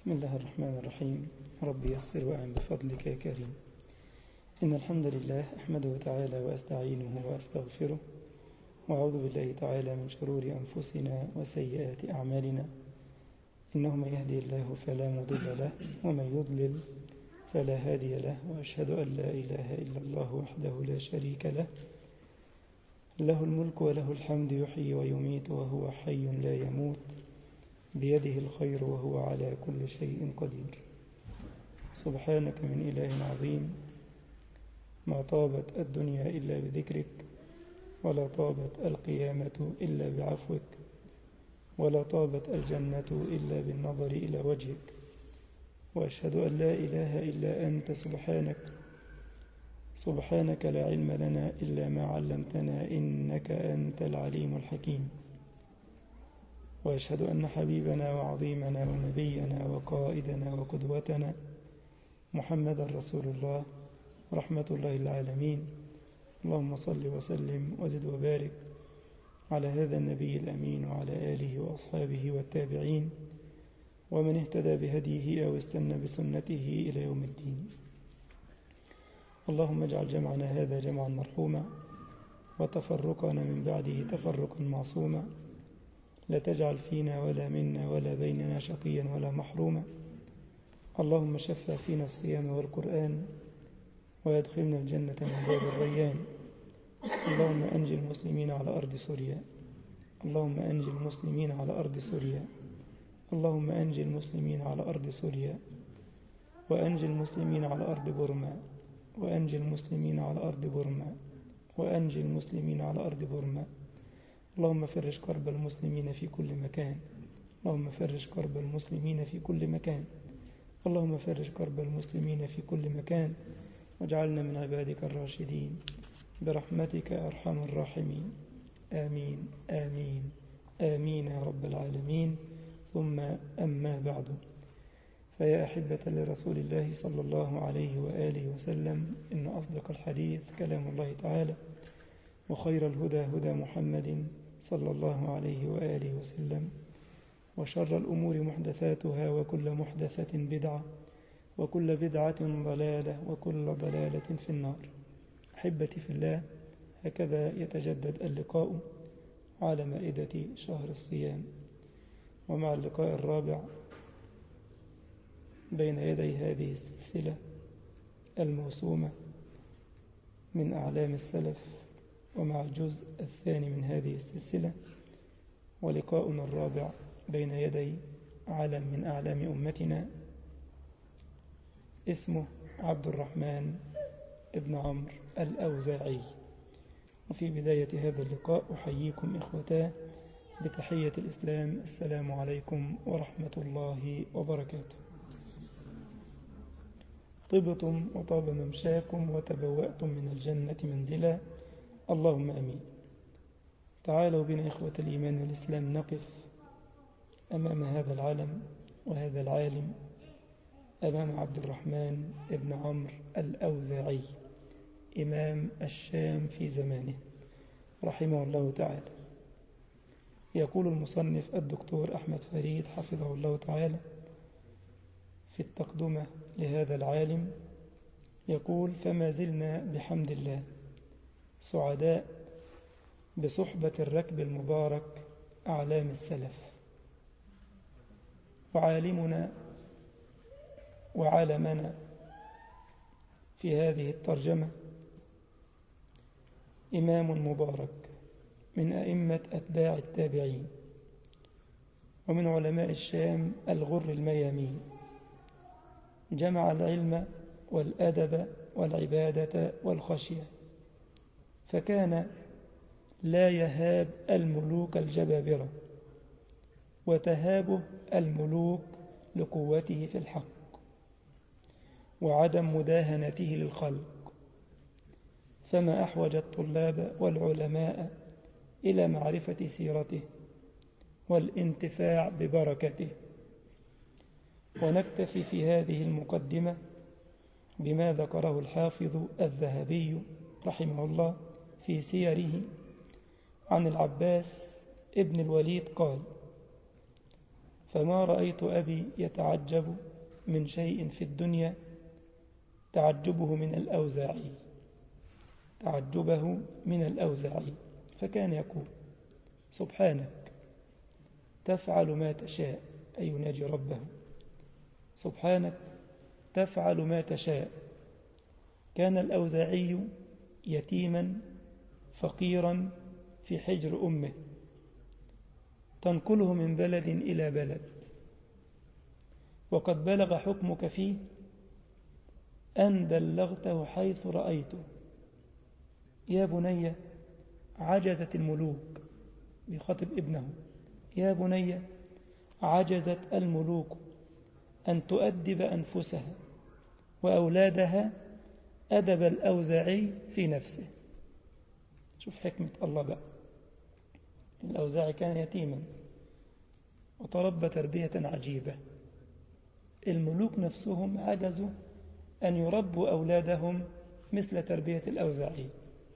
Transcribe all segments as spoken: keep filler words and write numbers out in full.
بسم الله الرحمن الرحيم. رب يسر وأعن بفضلك يا كريم. إن الحمد لله أحمده تعالى وأستعينه وأستغفره، وأعوذ بالله تعالى من شرور أنفسنا وسيئات أعمالنا. إنه من يهدي الله فلا مضل له، ومن يضلل فلا هادي له، وأشهد أن لا إله إلا الله وحده لا شريك له، له الملك وله الحمد، يحيي ويميت وهو حي لا يموت، بيده الخير وهو على كل شيء قدير. سبحانك من إله عظيم، ما طابت الدنيا إلا بذكرك، ولا طابت القيامة إلا بعفوك، ولا طابت الجنة إلا بالنظر إلى وجهك. وأشهد أن لا إله إلا أنت سبحانك سبحانك لا علم لنا إلا ما علمتنا، إنك أنت العليم الحكيم. وأشهد أن حبيبنا وعظيمنا ونبينا وقائدنا وقدوتنا محمد رسول الله، رحمة الله العالمين. اللهم صل وسلم وزد وبارك على هذا النبي الأمين، وعلى آله وأصحابه والتابعين ومن اهتدى بهديه أو استنى بسنته إلى يوم الدين. اللهم اجعل جمعنا هذا جمعا مرحوما، وتفرقنا من بعده تفرقا معصوما، لا تجعل فينا ولا منا ولا بيننا شقيا ولا محروما. اللهم شفع فينا الصيام والقرآن، ويدخلنا الجنة من باب الريان. اللهم أنجي المسلمين على أرض سوريا، اللهم أنجي المسلمين على أرض سوريا، اللهم أنجي المسلمين على أرض سوريا، وأنجي المسلمين على أرض بورما، وأنجي المسلمين على أرض بورما، وأنجي المسلمين على أرض بورما. اللهم فرج كرب المسلمين في كل مكان، اللهم فرج كرب المسلمين في كل مكان، اللهم فرج كرب المسلمين في كل مكان، واجعلنا من عبادك الراشدين برحمتك أرحم الراحمين. آمين آمين آمين يا رب العالمين. ثم أما بعد، فيا أحبة لرسول الله صلى الله عليه وآله وسلم، إن أصدق الحديث كلام الله تعالى، وخير الهدى هدى محمد صلى الله عليه وآله وسلم، وشر الأمور محدثاتها، وكل محدثة بدعة، وكل بدعة ضلالة، وكل ضلالة في النار. أحبتي في الله، هكذا يتجدد اللقاء على مائدة شهر الصيام، ومع اللقاء الرابع بين يدي هذه السلسلة الموسومة من أعلام السلف، ومع الجزء الثاني من هذه السلسلة، ولقاؤنا الرابع بين يدي علم من أعلام أمتنا اسمه عبد الرحمن ابن عمرو الأوزاعي. وفي بداية هذا اللقاء أحييكم إخوتاه بتحية الإسلام، السلام عليكم ورحمة الله وبركاته. طبتم وطاب ممشاكم وتبوأتم من الجنة منزلا، اللهم أمين. تعالوا بنا إخوة الإيمان والإسلام نقف أمام هذا العلم وهذا العالم، أمام عبد الرحمن ابن عمرو الأوزاعي، إمام الشام في زمانه رحمه الله تعالى. يقول المصنف الدكتور أحمد فريد حفظه الله تعالى في التقدمة لهذا العالم، يقول: فما زلنا بحمد الله سعداء بصحبة الركب المبارك أعلام السلف، وعالمنا وعالمنا في هذه الترجمة إمام مبارك من أئمة أتباع التابعين، ومن علماء الشام الغر الميامين، جمع العلم والأدب والعبادة والخشية، فكان لا يهاب الملوك الجبابرة، وتهابه الملوك لقوته في الحق وعدم مداهنته للخلق. فما أحوج الطلاب والعلماء إلى معرفة سيرته والانتفاع ببركته. ونكتفي في هذه المقدمة بما ذكره الحافظ الذهبي رحمه الله في سيره عن العباس ابن الوليد قال: فما رأيت أبي يتعجب من شيء في الدنيا تعجبه من الأوزاعي تعجبه من الأوزاعي فكان يقول سبحانك تفعل ما تشاء، أي يناجي ربه، سبحانك تفعل ما تشاء. كان الأوزاعي يتيما فقيرا في حجر أمه تنقله من بلد إلى بلد، وقد بلغ حكمك فيه أن بلغته حيث رأيته. يا بني عجزت الملوك، بخطب ابنه، يا بني عجزت الملوك أن تؤدب أنفسها وأولادها أدب الأوزاعي في نفسه. شوف حكمة الله بقى. الأوزاعي كان يتيما وتربى تربية عجيبة، الملوك نفسهم عجزوا أن يربوا أولادهم مثل تربية الأوزاعي،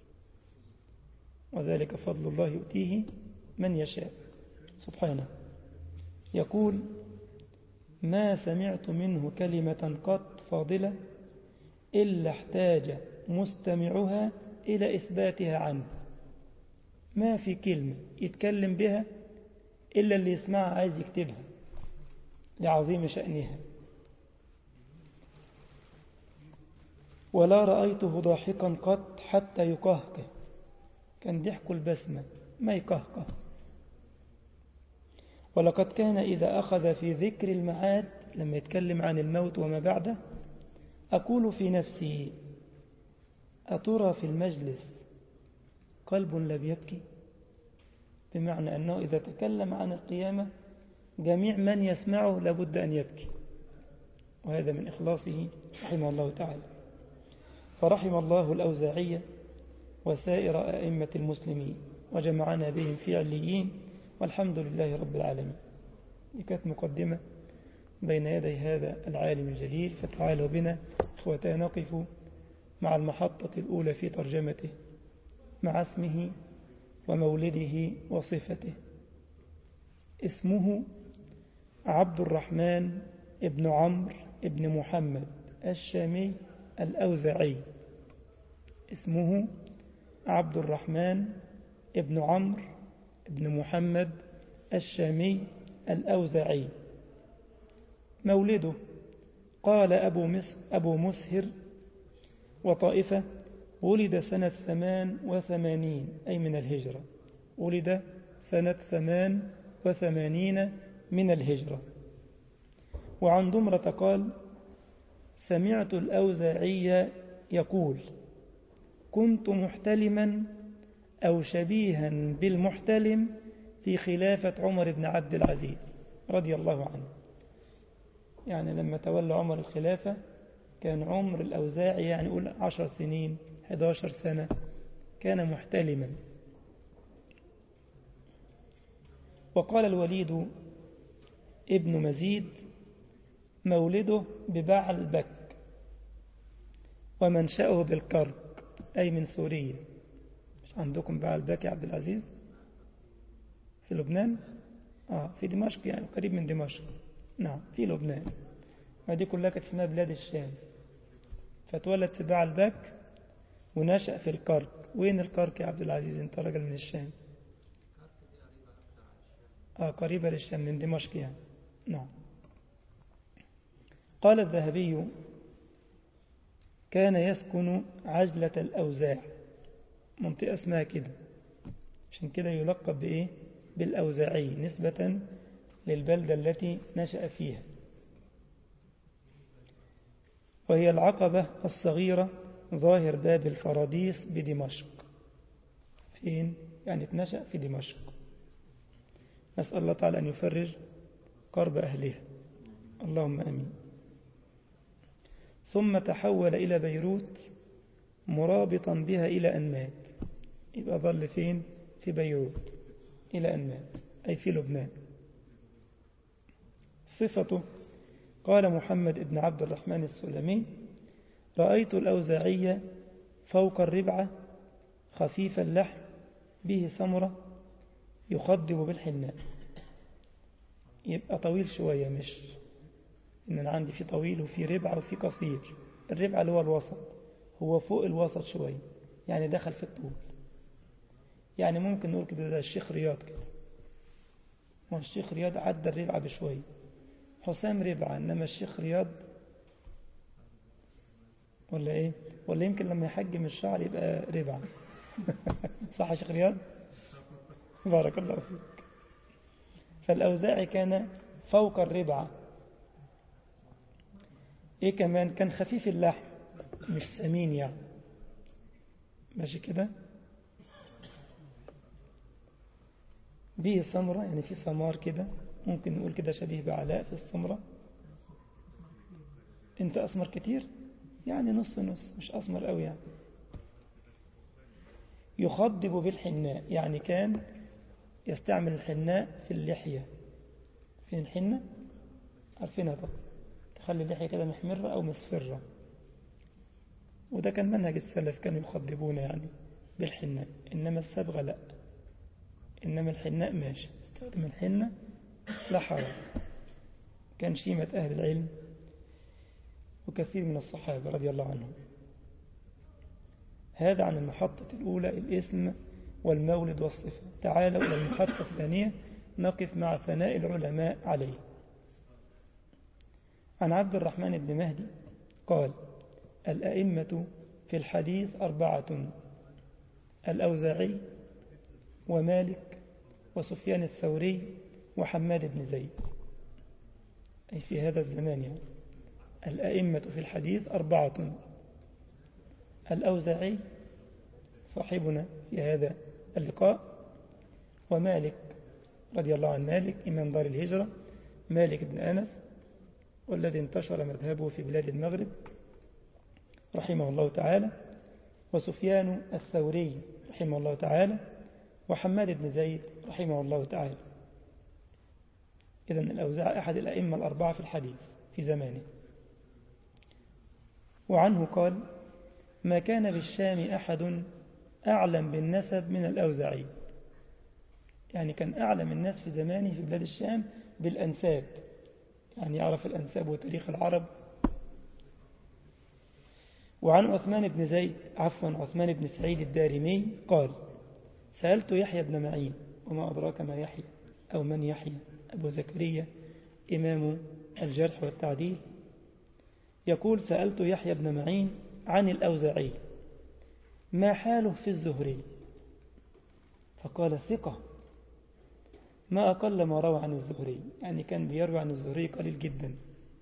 وذلك فضل الله يؤتيه من يشاء سبحانه. يقول ما سمعت منه كلمة قط فاضلة إلا احتاج مستمعها إلى إثباتها عنه. ما في كلمة يتكلم بها إلا اللي يسمعها عايز يكتبها لعظيم شأنها. ولا رأيته ضاحكا قط حتى يقهقه، كان ضحك البسمة ما يقهقه. ولقد كان إذا أخذ في ذكر المعاد لما يتكلم عن الموت وما بعده أقول في نفسي أترى في المجلس قلب لا بيبكي، بمعنى أنه إذا تكلم عن القيامة جميع من يسمعه لابد أن يبكي، وهذا من إخلاصه رحمه الله تعالى. فرحم الله الأوزاعية وسائر أئمة المسلمين وجمعنا بهم في عليين، والحمد لله رب العالمين. دي كانت مقدمة بين يدي هذا العالم الجليل، فتعالوا بنا إخوتنا نقف مع المحطة الأولى في ترجمته، مع اسمه ومولده وصفته. اسمه عبد الرحمن ابن عمرو ابن محمد الشامي الأوزاعي. اسمه عبد الرحمن ابن عمرو ابن محمد الشامي الأوزاعي. مولده قال أبو, مس أبو مسهر وطائفة ولد سنة ثمان وثمانين أي من الهجرة، ولد سنة ثمان وثمانين من الهجرة. وعن ضمرة قال سمعت الأوزاعي يقول كنت محتلما أو شبيها بالمحتلم في خلافة عمر بن عبد العزيز رضي الله عنه. يعني لما تولى عمر الخلافة كان عمر الأوزاعي يعني يقول عشر سنين حداشر سنة، كان محتلما. وقال الوليد ابن مزيد مولده ببعلبك ومنشأه بالكرك أي من سوريا. مش عندكم بعلبك يا عبد العزيز في لبنان؟ آه في دمشق، يعني قريب من دمشق. نعم في لبنان. هذه كلها كانت اسمها بلاد الشام. فتولد في بعلبك ونشأ في الكرك. وين الكرك يا عبد العزيز؟ انت راجل من الشام. آه قريبة للشام من دمشق يعني. نعم. قال الذهبي كان يسكن عجلة الأوزاع، منطقة اسمها كده، عشان كده يلقب بإيه؟ بالأوزاعي نسبة للبلدة التي نشأ فيها، وهي العقبة الصغيرة ظاهر باب الفراديس بدمشق. فين؟ يعني تنشأ في دمشق. نسأل الله تعالى أن يفرج كرب أهلها، اللهم أمين. ثم تحول إلى بيروت مرابطا بها إلى أن مات. يبقى ظل فين؟ في بيروت إلى أن مات، أي في لبنان. صفته قال محمد بن عبد الرحمن السلمي رأيت الأوزاعي فوق الربعة خفيف اللحم به سمرة يخضب بالحناء. يبقى طويل شوية، مش إن أنا عندي في طويل وفي ربع وفي قصير. الربع اللي هو الوسط، هو فوق الوسط شوية، يعني دخل في الطول. يعني ممكن نقول كده ده الشيخ رياض كده، ما الشيخ رياض عدى الربع بشوية. حسام ربع، إنما الشيخ رياض ولا إيه؟ ولا يمكن لما يحجم الشعر يبقى ربع. صح يا شيخ رياض؟ بارك الله فيك. فالأوزاعي كان فوق الربعة. إيه كمان؟ كان خفيف اللحم، مش سمين يعني، ماشي كده. به سمرة، يعني في سمار كده، ممكن نقول كده شبيه بعلاء في السمرة. انت أسمر كتير يعني نص نص، مش أسمر قوي يعني. يخضب بالحناء، يعني كان يستعمل الحناء في اللحية. فين الحنة؟ عارفينها طبعا، تخلي اللحية كده محمرة أو مصفرة، وده كان منهج السلف، كانوا يخضبون يعني بالحناء. إنما الصبغة لا، إنما الحناء ماشي، استخدم الحنة لا حرج. كان شيمة أهل العلم وكثير من الصحابة رضي الله عنهم. هذا عن المحطة الأولى، الاسم والمولد والصفة. تعالوا إلى المحطة الثانية، نقف مع ثناء العلماء عليه. عن عبد الرحمن بن مهدي قال: الأئمة في الحديث أربعة: الأوزاعي ومالك وسفيان الثوري وحماد بن زيد. أي في هذا الزمان يعني. الأئمة في الحديث أربعة: الأوزاعي صاحبنا في هذا اللقاء، ومالك رضي الله عن مالك إمام دار الهجرة، مالك بن أنس، والذي انتشر مذهبه في بلاد المغرب رحمه الله تعالى، وسفيان الثوري رحمه الله تعالى، وحماد بن زيد رحمه الله تعالى. إذن الأوزاعي أحد الأئمة الأربعة في الحديث في زمانه. وعنه قال: ما كان بالشام أحد أعلم بالنسب من الأوزاعي. يعني كان أعلم الناس في زمانه في بلاد الشام بالأنساب، يعني يعرف الأنساب وتاريخ العرب. وعن عثمان بن زيد عفوا عثمان بن سعيد الدارمي قال: سألت يحيى بن معين، وما أدراك ما يحيى أو من يحيى، أبو زكريا إمام الجرح والتعديل، يقول: سألت يحيى بن معين عن الأوزاعي ما حاله في الزهري، فقال: ثقة، ما أقل ما روى عن الزهري، يعني كان بيروي عن الزهري قليل جدا.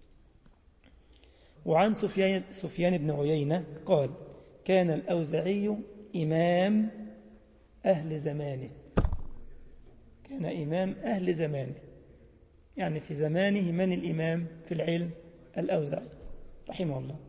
وعن سفيان, سفيان بن عيينة قال: كان الأوزاعي إمام أهل زمانه. كان إمام أهل زمانه، يعني في زمانه من الإمام في العلم؟ الأوزاعي رحمه الله.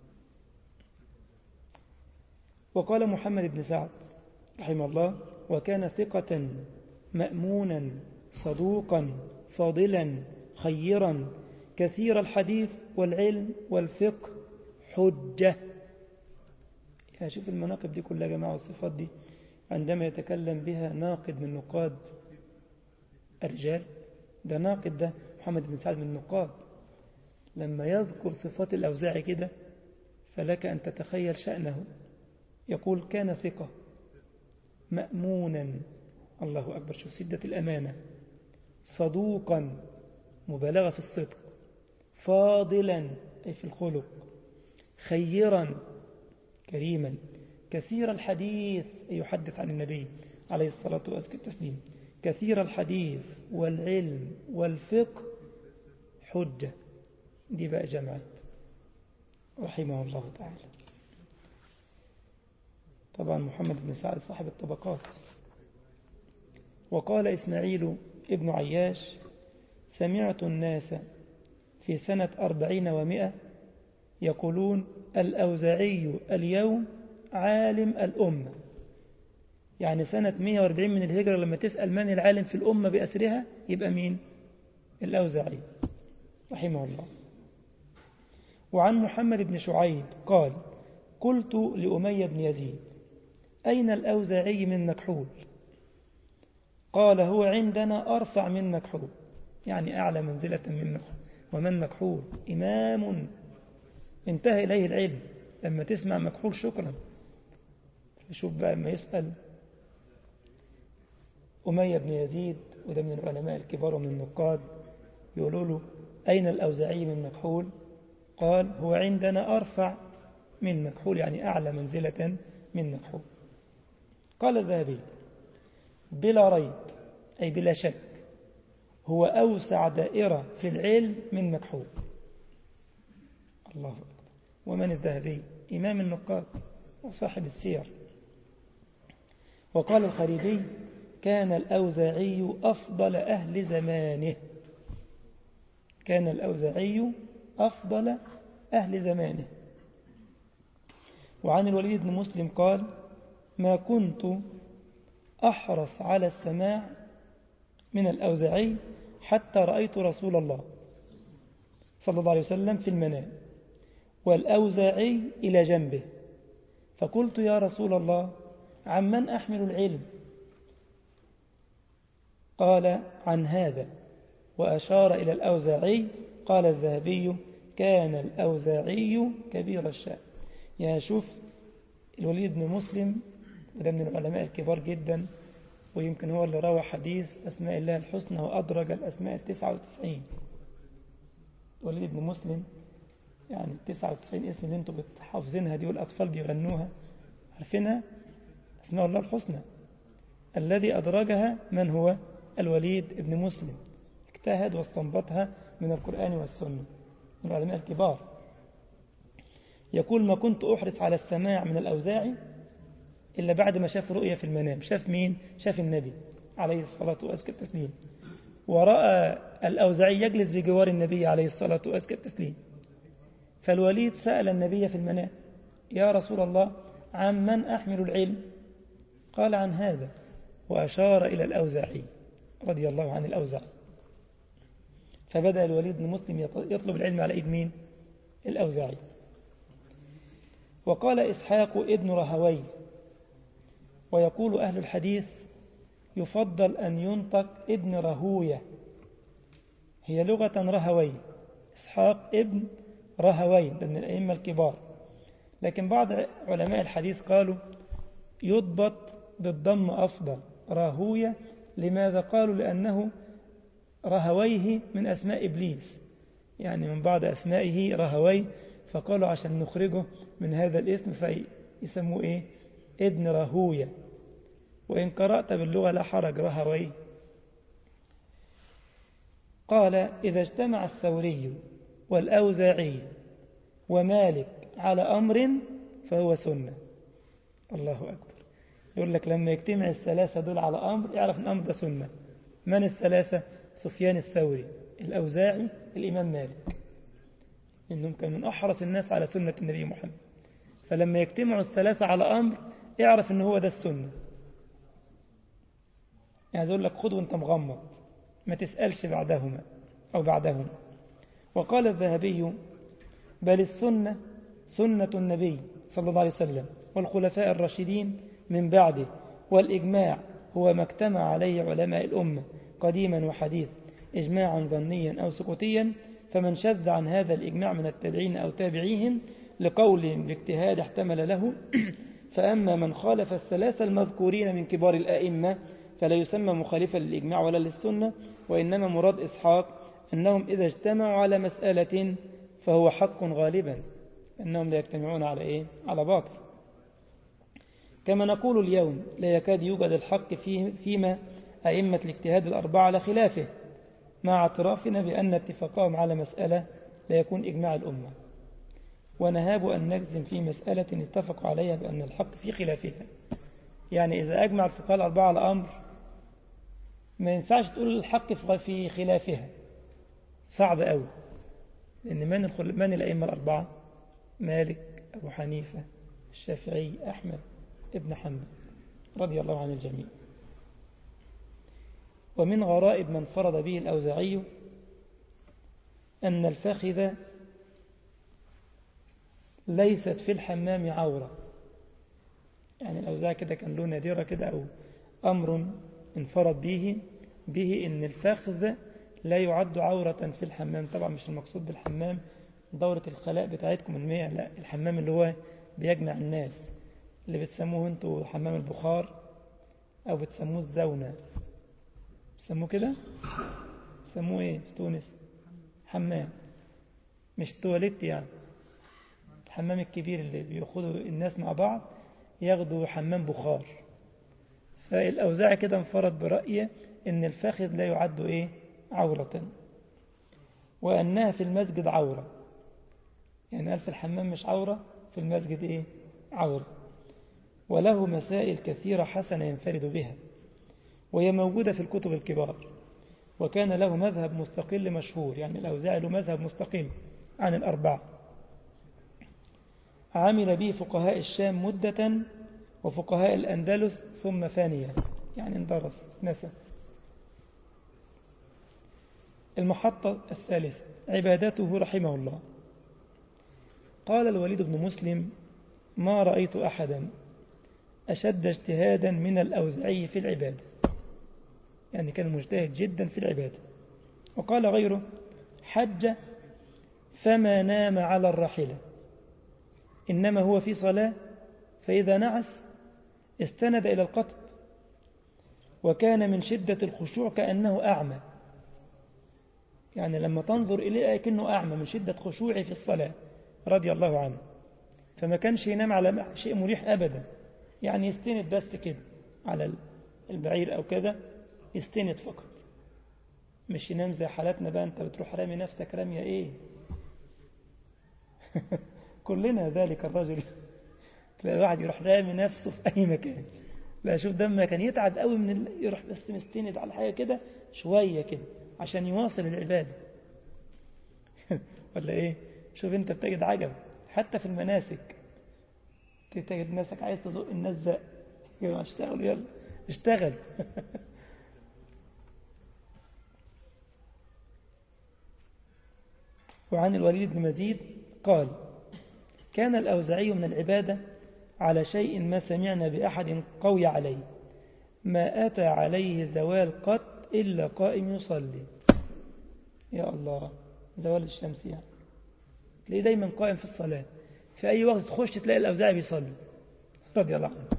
وقال محمد بن سعد رحمه الله: وكان ثقة مأمونا صدوقا فاضلا خيرا كثير الحديث والعلم والفقه حجة. يعني شوف المناقب دي كلها يا جماعة، والصفات دي عندما يتكلم بها ناقد من نقاد الرجال، ده ناقد، ده محمد بن سعد من النقاد، لما يذكر صفات الأوزاعي كده فلك أن تتخيل شأنه. يقول: كان ثقة مأمونا، الله أكبر، شوف سدة الأمانة، صدوقا، مبالغة في الصدق، فاضلا أي في الخلق، خيرا كريما، كثير الحديث أي يحدث عن النبي عليه الصلاة والسلام، كثير الحديث والعلم والفقه حجة. دي بقى جمعت رحمه الله تعالى. طبعا محمد بن سعد صاحب الطبقات. وقال إسماعيل ابن عياش: سمعت الناس في سنة أربعين ومئة يقولون الأوزاعي اليوم عالم الأمة. يعني سنة مئة وأربعين من الهجرة لما تسأل من العالم في الأمة بأسرها يبقى مين؟ الأوزاعي رحمه الله. وعن محمد بن شعيب قال: قلت لأمية بن يزيد: أين الأوزاعي من مكحول؟ قال: هو عندنا أرفع من مكحول. يعني أعلى منزلة من مكحول. ومن مكحول إمام انتهى إليه العلم. لما تسمع مكحول شكرا. فشوف بقى ما يسأل أمية بن يزيد، وده من العلماء الكبار ومن النقاد، يقولوا له أين الأوزاعي من مكحول؟ قال هو عندنا أرفع من مكحول، يعني أعلى منزلة من مكحول. قال الذهبي بلا ريب، أي بلا شك، هو أوسع دائرة في العلم من مكحول. الله أكبر. ومن الذهبي؟ إمام النقاد وصاحب السير. وقال الخريبي كان الأوزاعي أفضل أهل زمانه. كان الأوزاعي أفضل أهل زمانه. وعن الوليد بن مسلم قال ما كنت أحرص على السماع من الأوزاعي حتى رأيت رسول الله صلى الله عليه وسلم في المنام والأوزاعي إلى جنبه، فقلت يا رسول الله عمن أحمل العلم؟ قال عن هذا، وأشار إلى الأوزاعي. قال الذهبي كان الأوزاعي كبير الشأن. يعني شوف الوليد بن مسلم، وده من العلماء الكبار جدا، ويمكن هو اللي روى حديث أسماء الله الحسنى وأدرج الأسماء التسعة وتسعين. الوليد بن مسلم يعني التسعة وتسعين اسم اللي انتم بتحافظينها دي والأطفال بيغنوها عارفينها، أسماء الله الحسنى، الذي أدرجها من هو؟ الوليد بن مسلم. اجتهد واستنبطها من القرآن والسنة، من العلماء الكبار. يقول ما كنت أحرص على السماع من الأوزاعي إلا بعد ما شاف رؤية في المنام. شاف مين؟ شاف النبي عليه الصلاة والسلام، ورأى الأوزاعي يجلس بجوار النبي عليه الصلاة والسلام. فالوليد سأل النبي في المنام يا رسول الله عمن أحمل العلم؟ قال عن هذا، وأشار إلى الأوزاعي رضي الله عن الأوزاعي. فبدأ الوليد بن مسلم يطلب العلم على إيد مين؟ الأوزاعي. وقال إسحاق ابن رهوي، ويقول أهل الحديث يفضل أن ينطق ابن رهوية، هي لغة رهوي، إسحاق ابن رهوي، ده من الأئمة الكبار. لكن بعض علماء الحديث قالوا يضبط بالضم أفضل، راهوية. لماذا؟ قالوا لأنه رهويه من أسماء إبليس، يعني من بعض أسمائه رهوي، فقالوا عشان نخرجه من هذا الاسم فيسموه إيه؟ ابن رهوية. وإن قرأت باللغة لا حرج، رهوي. قال إذا اجتمع الثوري والأوزاعي ومالك على أمر فهو سنة. الله أكبر. يقول لك لما يجتمع الثلاثة دول على أمر اعرف أن الأمر ده سنة. من الثلاثة؟ سفيان الثوري، الأوزاعي، الإمام مالك، إنهم كانوا من أحرص الناس على سنة النبي محمد. فلما يجتمعوا الثلاثة على أمر اعرف أن هو ده السنة. يعني يقول لك خذ وانت مغمض، ما تسألش بعدهما أو بعدهم. وقال الذهبي بل السنة سنة النبي صلى الله عليه وسلم والخلفاء الراشدين من بعده، والإجماع هو ما اجتمع عليه علماء الأمة قديما وحديث إجماعا ظنيا أو سكوتيا، فمن شذ عن هذا الإجماع من التابعين أو تابعيهم لقول باجتهاد احتمل له فأما من خالف الثلاثة المذكورين من كبار الآئمة فلا يسمى مخالفا للإجماع ولا للسنة، وإنما مراد إسحاق أنهم إذا اجتمعوا على مسألة فهو حق غالبا، أنهم لا يجتمعون على إيه؟ على باطل. كما نقول اليوم لا يكاد يوجد الحق فيه فيما أئمة الاجتهاد الأربعة على خلافه، مع اعترافنا بأن اتفاقهم على مسألة لا يكون إجماع الأمة، ونهاب أن نجزم في مسألة اتفقوا عليها بأن الحق في خلافها. يعني إذا أجمع الفقهاء الأربعة على أمر ما ينفعش تقول الحق في خلافها، صعب قوي. لأن من, الخل... من الأئمة الأربعة؟ مالك، أبو حنيفة، الشافعي، أحمد ابن حنبل رضي الله عن الجميع. ومن غرائب من فرض به الأوزاعي أن الفخذ ليست في الحمام عورة. يعني الأوزاعي كده كان له نادرة كده أو أمر انفرد به به إن الفخذ لا يعد عورة في الحمام. طبعا مش المقصود بالحمام دورة الخلاء بتاعتكم المياه، لا، الحمام اللي هو بيجمع الناس، اللي بتسموه انتوا حمام البخار أو بتسموه الزونة. بتسموه كده؟ بتسموه ايه في تونس؟ حمام، مش تواليت يعني. الحمام الكبير اللي بيأخذوا الناس مع بعض ياخدوا حمام بخار. فالأوزاعي كده انفرد برأيه إن الفخذ لا يعد إيه عورة، وأنها في المسجد عورة. يعني قال في الحمام مش عورة، في المسجد إيه عورة. وله مسائل كثيرة حسنة ينفرد بها، وهي موجودة في الكتب الكبار. وكان له مذهب مستقل مشهور، يعني الأوزاعي له مذهب مستقل عن الأربعة، عمل به فقهاء الشام مدة وفقهاء الأندلس ثم ثانية، يعني اندرس نسى. المحطة الثالثة عبادته رحمه الله. قال الوليد بن مسلم: ما رأيت أحدا أشد اجتهادا من الأوزعي في العبادة، يعني كان مجتهد جدا في العبادة. وقال غيره: حج فما نام على الراحلة، إنما هو في صلاة، فإذا نعس استند إلى القطب، وكان من شدة الخشوع كأنه أعمى، يعني لما تنظر إليه كأنه أعمى من شدة خشوعه في الصلاة رضي الله عنه. فما كانش ينام على شيء مريح أبدا، يعني يستند بس كده على البعير أو كذا، يستند فقط، مش ينام زي حالاتنا بقى. أنت بتروح رامي نفسك رامية إيه؟ كلنا ذلك الرجل، تلاقي واحد يروح رامي نفسه في أي مكان. لا، شوف دمه كان يتعب قوي من ال... يروح بس مستند على حاجة كده شوية كده عشان يواصل العبادة. ولا إيه؟ شوف أنت بتجد عجب حتى في المناسك، تجد نفسك عايز تزق الناس زق، يلا اشتغل يلا اشتغل. وعن الوليد بن مزيد قال: كان الأوزعي من العبادة على شيء ما سمعنا بأحد قوي عليه، ما أتى عليه زوال قط إلا قائم يصلي. يا الله، زوال الشمس يعني تلاقيه دايما قائم في الصلاة، في أي وقت تخش تلاقي الأوزاعي بيصلي رضي الله عنه.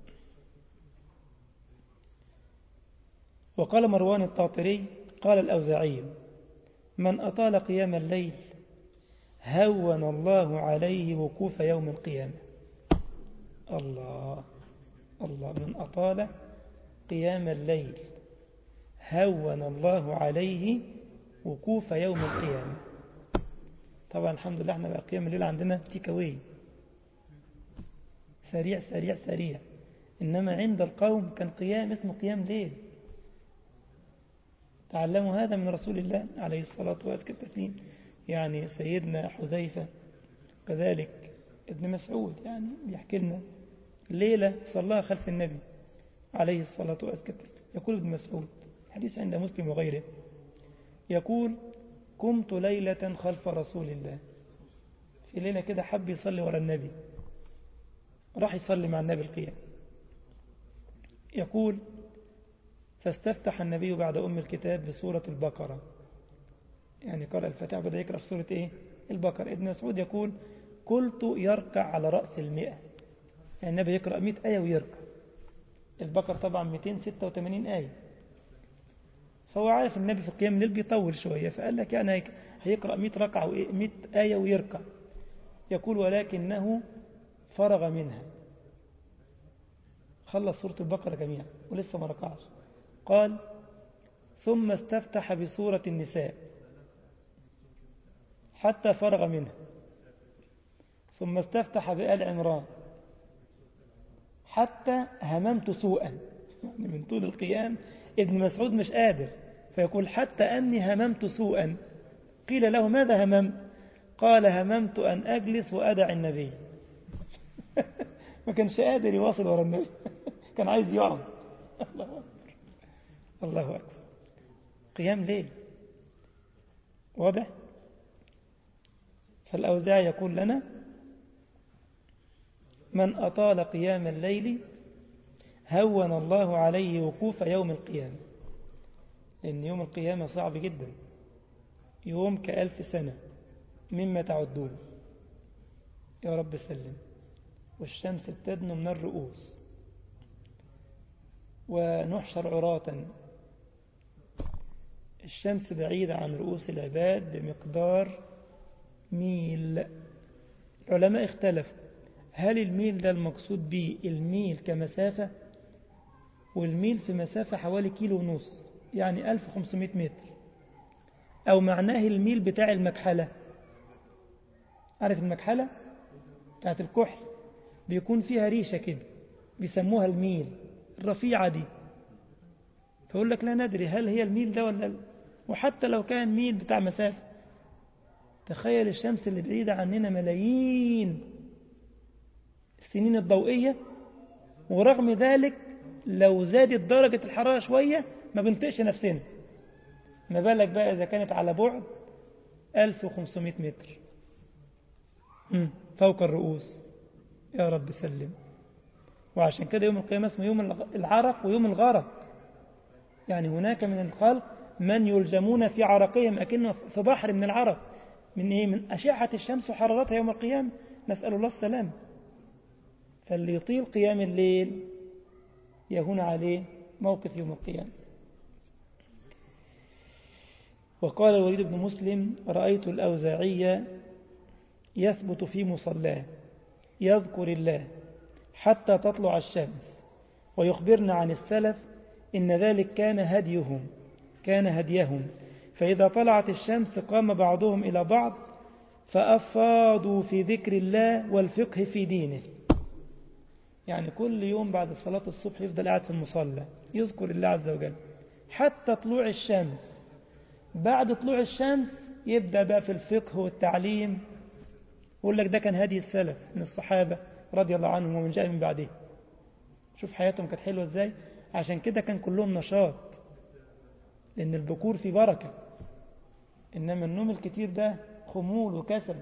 وقال مروان الطاطري: قال الأوزاعي: من أطال قيام الليل هون الله عليه وقوف يوم القيامة. الله الله، من أطال قيام الليل هون الله عليه وقوف يوم القيامة. طبعا الحمد لله احنا بقى قيام الليل عندنا تيكاوي، سريع سريع سريع، إنما عند القوم كان قيام اسمه قيام ليل. تعلموا هذا من رسول الله عليه الصلاة والسلام. يعني سيدنا حذيفة كذلك، ابن مسعود يعني بيحكي لنا ليلة صلاها خلف النبي عليه الصلاة والسلام. يقول ابن مسعود، حديث عند مسلم وغيره، يقول: قمت ليلة خلف رسول الله. في ليلة كده حب يصلي وراء النبي، راح يصلي مع النبي القيام. يقول: فاستفتح النبي بعد أم الكتاب بسورة البقرة، يعني قرأ الفتاة بدأ يقرأ في سورة إيه؟ البقرة. ابن مسعود يقول: قلت يركع على رأس المئة، يعني النبي يقرأ مئة آية ويركع. البقرة طبعا مئتين وستة وثمانين آية، فهو عارف النبي في القيام الليل بيطول شوية، فقال لك يعني هيقرأ مئة ركعة ومئة آية ويركع. يقول: ولكنه فرغ منها، خلص سورة البقرة جميعا ولسه ما ركعش. قال: ثم استفتح بسورة النساء حتى فرغ منها، ثم استفتح بآل عمران حتى هممت سوءا، يعني من طول القيام ابن مسعود مش قادر، فيقول: حتى أني هممت سوءا. قيل له: ماذا هممت؟ قال: هممت أن أجلس وأدع النبي. ما كانش قادر يواصل ورا النبي، كان عايز يقعد. الله أكبر الله أكبر، قيام ليل واضح. فالأوزاعي يقول لنا: من أطال قيام الليل هون الله عليه وقوف يوم القيامة. لأن يوم القيامة صعب جدا، يوم كألف سنة مما تعدون، يا رب سلم. والشمس تدنو من الرؤوس ونحشر عراة، الشمس بعيدة عن رؤوس العباد بمقدار ميل. العلماء اختلفوا هل الميل ده المقصود به الميل كمسافة، والميل في مسافة حوالي كيلو ونص يعني ألف وخمسمائة متر، أو معناه الميل بتاع المكحلة. عارف المكحلة بتاعت الكحل بيكون فيها ريشة كده بيسموها الميل الرفيعة دي، فأقول لك لا ندري هل هي الميل ده ولا لا. وحتى لو كان ميل بتاع مسافة، تخيل الشمس اللي بعيدة عننا ملايين السنين الضوئية، ورغم ذلك لو زادت درجة الحرارة شوية ما بنطقش نفسنا، ما بالك بقى إذا كانت على بعد ألف وخمسمائة متر فوق الرؤوس، يا رب سلم. وعشان كده يوم القيامة اسمه يوم العرق ويوم الغرق، يعني هناك من الخلق من يلجمون في عرقهم أكنه في بحر من العرق، من إيه؟ من أشعة الشمس وحرارتها يوم القيامة، نسأل الله السلام. فاللي يطيل قيام الليل يهون عليه موقف يوم القيامة. وقال الوليد بن مسلم: رأيت الأوزاعي يثبت في مصلاه يذكر الله حتى تطلع الشمس، ويخبرنا عن السلف إن ذلك كان هديهم كان هديهم فإذا طلعت الشمس قام بعضهم إلى بعض فأفاضوا في ذكر الله والفقه في دينه. يعني كل يوم بعد صلاة الصبح يفضل قاعد في المصلى يذكر الله عز وجل حتى طلوع الشمس. بعد طلوع الشمس يبدأ بقى في الفقه والتعليم. يقول لك ده كان هدي السلف من الصحابة رضي الله عنهم ومن جاء من بعده. شوف حياتهم كانت حلوة ازاي. عشان كده كان كلهم نشاط، لأن البكور في بركة، إنما النوم الكتير ده خمول وكسل.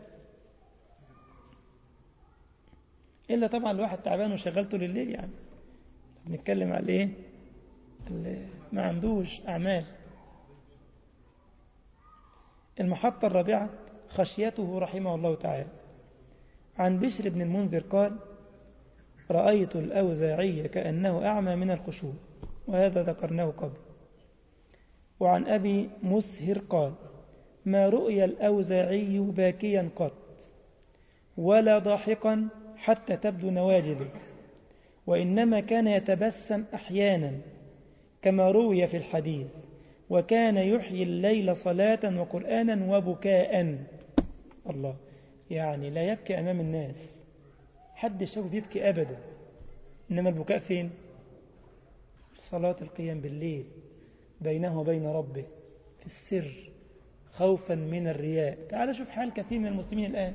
إلا طبعا الواحد تعبان وشغلته لليل، يعني بنتكلم على إيه اللي ما عندوش أعمال. المحطة الرابعة خشيته رحمه الله تعالى. عن بشر بن المنذر قال: رأيت الأوزاعي كأنه أعمى من الخشوع، وهذا ذكرناه قبل. وعن أبي مسهر قال: ما رؤي الأوزاعي باكيا قط ولا ضاحكا حتى تبدو نواجذه، وإنما كان يتبسم أحيانا كما روي في الحديث، وكان يحيي الليل صلاة وقرآنا وبكاء. الله، يعني لا يبكي أمام الناس، حد شوف يبكي أبدا، إنما البكاء فين؟ صلاة القيام بالليل بينه وبين ربه في السر خوفا من الرياء. تعال شوف حال كثير من المسلمين الآن،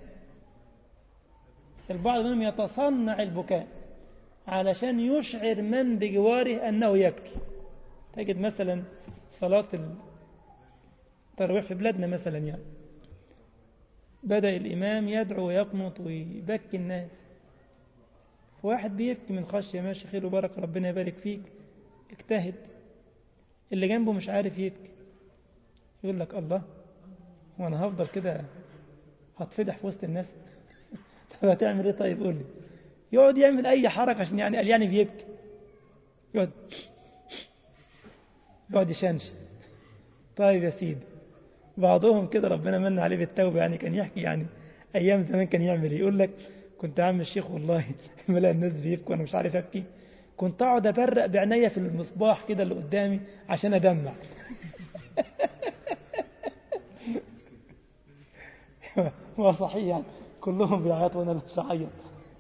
البعض منهم يتصنع البكاء علشان يشعر من بجواره أنه يبكي. تجد مثلا صلاة التراويح في بلادنا مثلا، يعني بدأ الإمام يدعو ويقنط ويبكي الناس، فواحد بيبكي من خشية، ماشي خير وبركة ربنا يبارك فيك اجتهد، اللي جنبه مش عارف يبكي، يقول لك الله وانا هفضل كده هتفضح في وسط الناس؟ طب هتعمل ايه؟ طيب قول لي. يقعد يعمل اي حركة عشان يعني قال يعني بيبكي، يقعد يقعد يشنش. طيب يا سيدي، بعضهم كده ربنا من عليه بالتوبة، يعني كان يحكي يعني ايام زمان كان يعمل ايه. يقول لك كنت عم الشيخ والله ملا الناس بيبكوا وانا مش عارف ابكي، كنت اقعد ابرق بعناية في المصباح كده اللي قدامي عشان ادمع. هو صحيح يعني كلهم بيعيطوا وانا مش هعيط.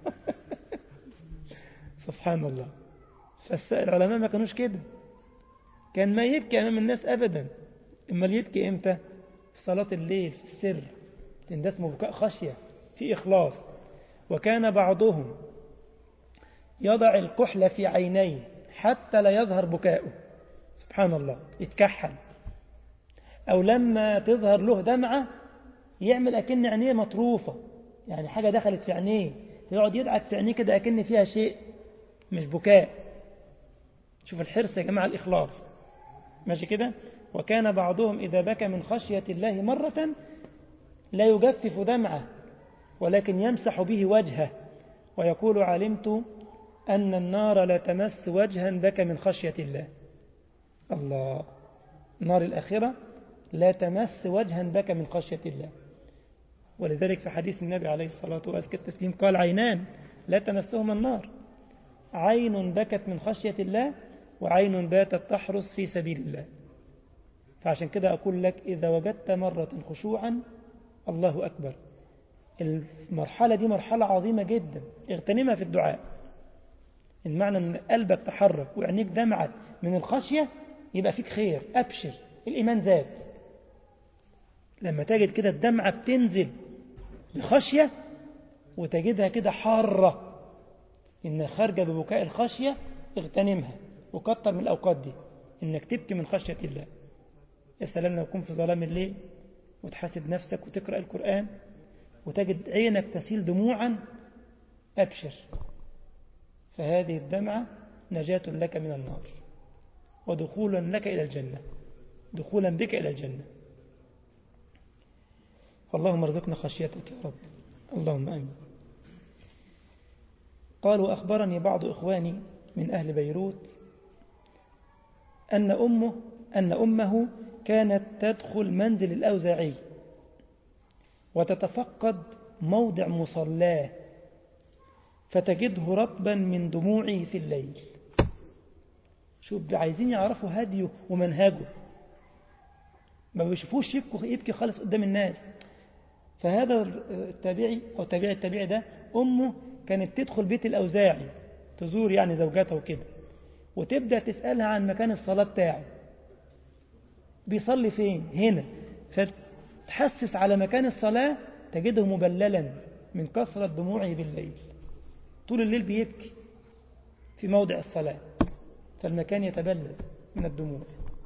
سبحان الله. فالعلماء ما كانوش كده، كان ما يبكي امام الناس ابدا. اما يبكي امتى؟ في صلاة الليل في السر، لان ده اسمه بكاء خشية في اخلاص. وكان بعضهم يضع الكحل في عينيه حتى لا يظهر بكاؤه، سبحان الله، يتكحل. او لما تظهر له دمعة يعمل أكن عينيه مطروفة، يعني حاجة دخلت في عينيه، يقعد يدعك في عينيه كده أكن فيها شيء، مش بكاء. شوف الحرص يا جماعة، الإخلاص، ماشي كده. وكان بعضهم إذا بكى من خشية الله مرة لا يجفف دمعه ولكن يمسح به وجهه ويقول علمت أن النار لا تمس وجها بكى من خشية الله. الله، نار الآخرة لا تمس وجها بكى من خشية الله. ولذلك في حديث النبي عليه الصلاة والسلام قال عينان لا تمسهما النار، عين بكت من خشية الله وعين باتت تحرس في سبيل الله. فعشان كده أقول لك إذا وجدت مرة خشوعا الله أكبر، المرحلة دي مرحلة عظيمة جدا، اغتنمها في الدعاء. المعنى أن قلبك تحرك وعينيك دمعت من الخشية يبقى فيك خير، أبشر، الإيمان زاد. لما تجد كده الدمعة بتنزل بخشية وتجدها كده حارة إن خارجة ببكاء الخشية، اغتنمها وكتر من الأوقات دي إنك تبكي من خشية الله. يا سلام لو يكون في ظلام الليل وتحاسب نفسك وتقرأ القرآن وتجد عينك تسيل دموعا، أبشر، فهذه الدمعة نجاة لك من النار ودخولا لك إلى الجنة، دخولا بك إلى الجنة. اللهم ارزقنا خشيتك يا رب، اللهم آمين. قال وأخبرني بعض إخواني من أهل بيروت أن أمه أن أمه كانت تدخل منزل الأوزاعي وتتفقد موضع مصلاه فتجده رطبا من دموعه في الليل. شوف، عايزين يعرفوا هديه ومنهجه، ما بيشوفوش يبكي, يبكي خالص قدام الناس. فهذا التابعي أو تابعي التابعي ده أمه كانت تدخل بيت الأوزاعي تزور يعني زوجته وكده، وتبدأ تسألها عن مكان الصلاة بتاعه، بيصلي فين هنا، فتحسس على مكان الصلاة تجده مبللا من كثرة دموعه بالليل، طول الليل بيبكي في موضع الصلاة، فالمكان يتبلل من الدموع.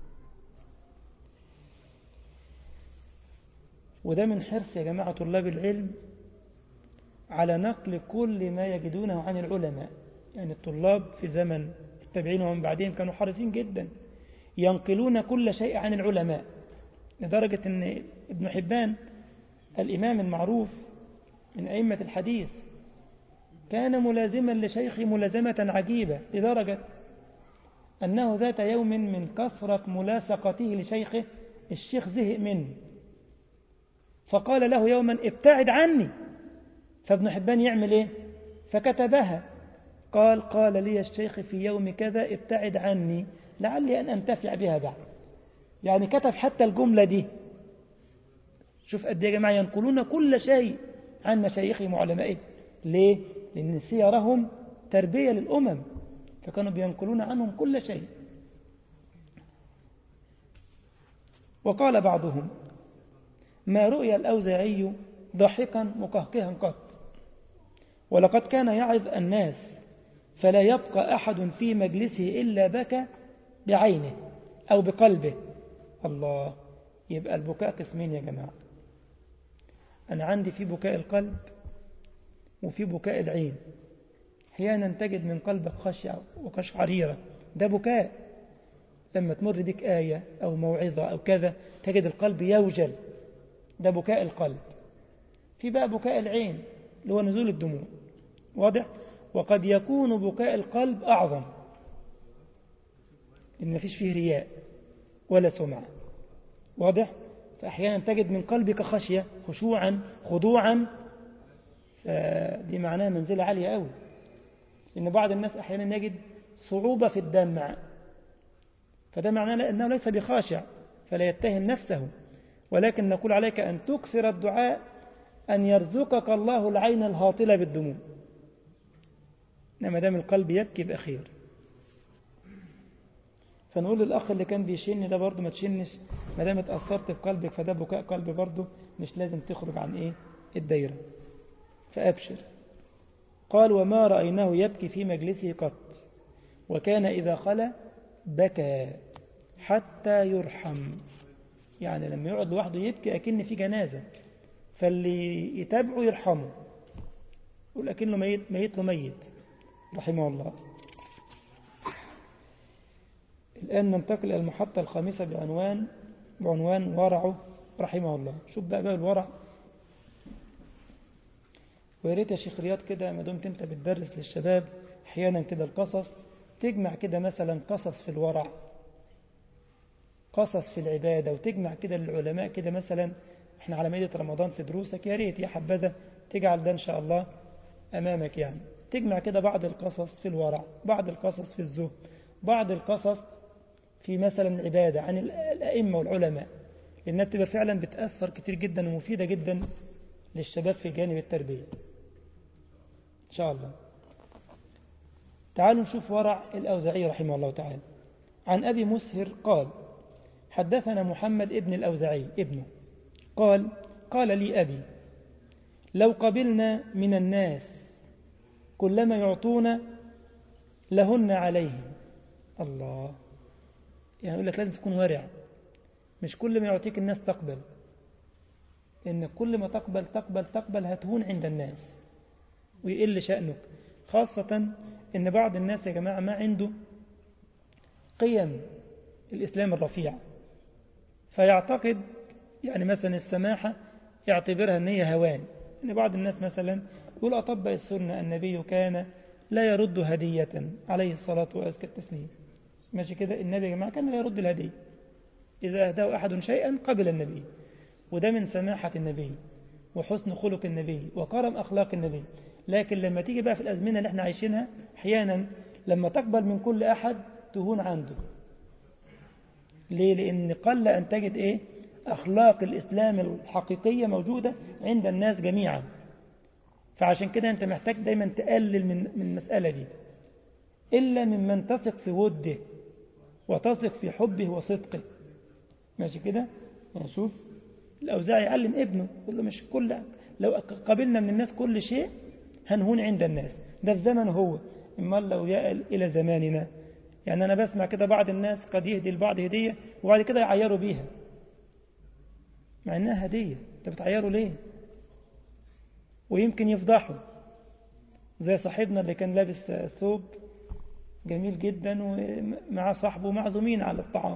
وده من حرص يا جماعة طلاب العلم على نقل كل ما يجدونه عن العلماء. يعني الطلاب في زمن التابعين ومن بعدهم كانوا حريصين جدا ينقلون كل شيء عن العلماء، لدرجة أن ابن حبان الإمام المعروف من أئمة الحديث كان ملازما لشيخه ملازمة عجيبة، لدرجة أنه ذات يوم من كثرة ملاصقته لشيخه الشيخ زهق منه فقال له يوما ابتعد عني. فابن حبان يعمل ايه؟ فكتبها، قال قال لي الشيخ في يوم كذا ابتعد عني لعلي أن أنتفع بها بعد. يعني كتب حتى الجملة دي. شوف قد ايه يا جماعة ينقلون كل شيء عن مشايخهم وعلمائهم. ليه؟ لأن سيرهم تربية للأمم، فكانوا بينقلون عنهم كل شيء. وقال بعضهم ما رؤي الأوزاعي ضاحكا مقهقها قط، ولقد كان يعظ الناس فلا يبقى أحد في مجلسه إلا بكى بعينه أو بقلبه. الله، يبقى البكاء قسمين يا جماعة. أنا عندي في بكاء القلب وفي بكاء العين. أحيانا تجد من قلبك خشية وقشعريرة، ده بكاء. لما تمر بك آية أو موعظة أو كذا تجد القلب يوجل، ده بكاء القلب. في بقى بكاء العين اللي هو نزول الدموع، واضح؟ وقد يكون بكاء القلب أعظم، إن مفيش فيه رياء ولا سمعة، واضح؟ فأحيانا تجد من قلبك خشية، خشوعا، خضوعا، فدي معناها منزلة عالية قوي. إن بعض الناس أحيانا يجد صعوبة في الدمع، فده معناه أنه ليس بخاشع فلا يتهم نفسه، ولكن نقول عليك أن تكثر الدعاء أن يرزقك الله العين الهاطلة بالدموع. إنما دام القلب يبكي بأخير. فنقول للأخ اللي كان بيشن ده برضه ما تشنش، ما دام اتأثرت في قلبك فده بكاء قلب برضه، مش لازم تخرج عن إيه الدايرة، فأبشر. قال وما رأيناه يبكي في مجلسه قط، وكان إذا خلى بكى حتى يرحم. يعني لما يقعد لوحده يبكي أكن في جنازة، فاللي يتابعه يرحمه، يقول أكنه ميت, ميت له ميت رحمه الله. الآن ننتقل إلى المحطة الخامسة بعنوان بعنوان ورعه رحمه الله. شوف بقى بقى الورع. ويا ريت يا شيخ رياض كده ما دمت انت بتدرس للشباب احيانا كده القصص، تجمع كده مثلا قصص في الورع، قصص في العبادة، وتجمع كده للعلماء كده مثلا. احنا على مائدة رمضان في دروسك، يا ريت يا حبذا تجعل ده ان شاء الله امامك، يعني تجمع كده بعض القصص في الورع، بعض القصص في الزهد، بعض القصص في مثلا العبادة عن الأئمة والعلماء، لأنها بتبقى فعلا بتأثر كتير جدا ومفيدة جدا للشباب في جانب التربية إن شاء الله. تعالوا نشوف ورع الأوزاعي رحمه الله تعالى. عن أبي مسهر قال: حدثنا محمد ابن الأوزاعي ابنه قال: قال لي أبي: لو قبلنا من الناس كلما يعطون لهن عليهم. الله، يعني يقول لك لازم تكون ورع، مش كل ما يعطيك الناس تقبل، إن كل ما تقبل تقبل تقبل هتهون عند الناس ويقل شأنك، خاصة إن بعض الناس يا جماعة ما عنده قيم الإسلام الرفيع، فيعتقد يعني مثلا السماحة يعتبرها أن هي هوان. إن بعض الناس مثلا يقول أطبق السنة النبي كان لا يرد هدية عليه الصلاة وأزكى التسليم، ماشي كده، النبي يا جماعة كان لا يرد الهدية، إذا أهداه أحد شيئا قبل النبي، وده من سماحة النبي وحسن خلق النبي وكرم أخلاق النبي. لكن لما تيجي بقى في الأزمنة اللي احنا عايشينها أحيانا لما تقبل من كل أحد تهون عنده. ليه؟ لأن قل أن تجد إيه؟ أخلاق الإسلام الحقيقية موجودة عند الناس جميعا. فعشان كده أنت محتاج دايما تقلل من من المسألة دي، إلا ممن تثق في وده وتثق في حبه وصدقه، ماشي كده. يعني شوف الأوزاعي يعلم ابنه، يقول له مش كل، لو قبلنا من الناس كل شيء هنهون عند الناس، ده في زمن هو، إما لو يأل إلى زماننا. يعني أنا بسمع كده بعض الناس قد يهدي البعض هدية وبعد كده يعيروا بيها، مع إنها هدية، أنت بتعيروا ليه؟ ويمكن يفضحوا، زي صاحبنا اللي كان لابس ثوب جميل جدا ومع صاحبه معزومين على الطعام،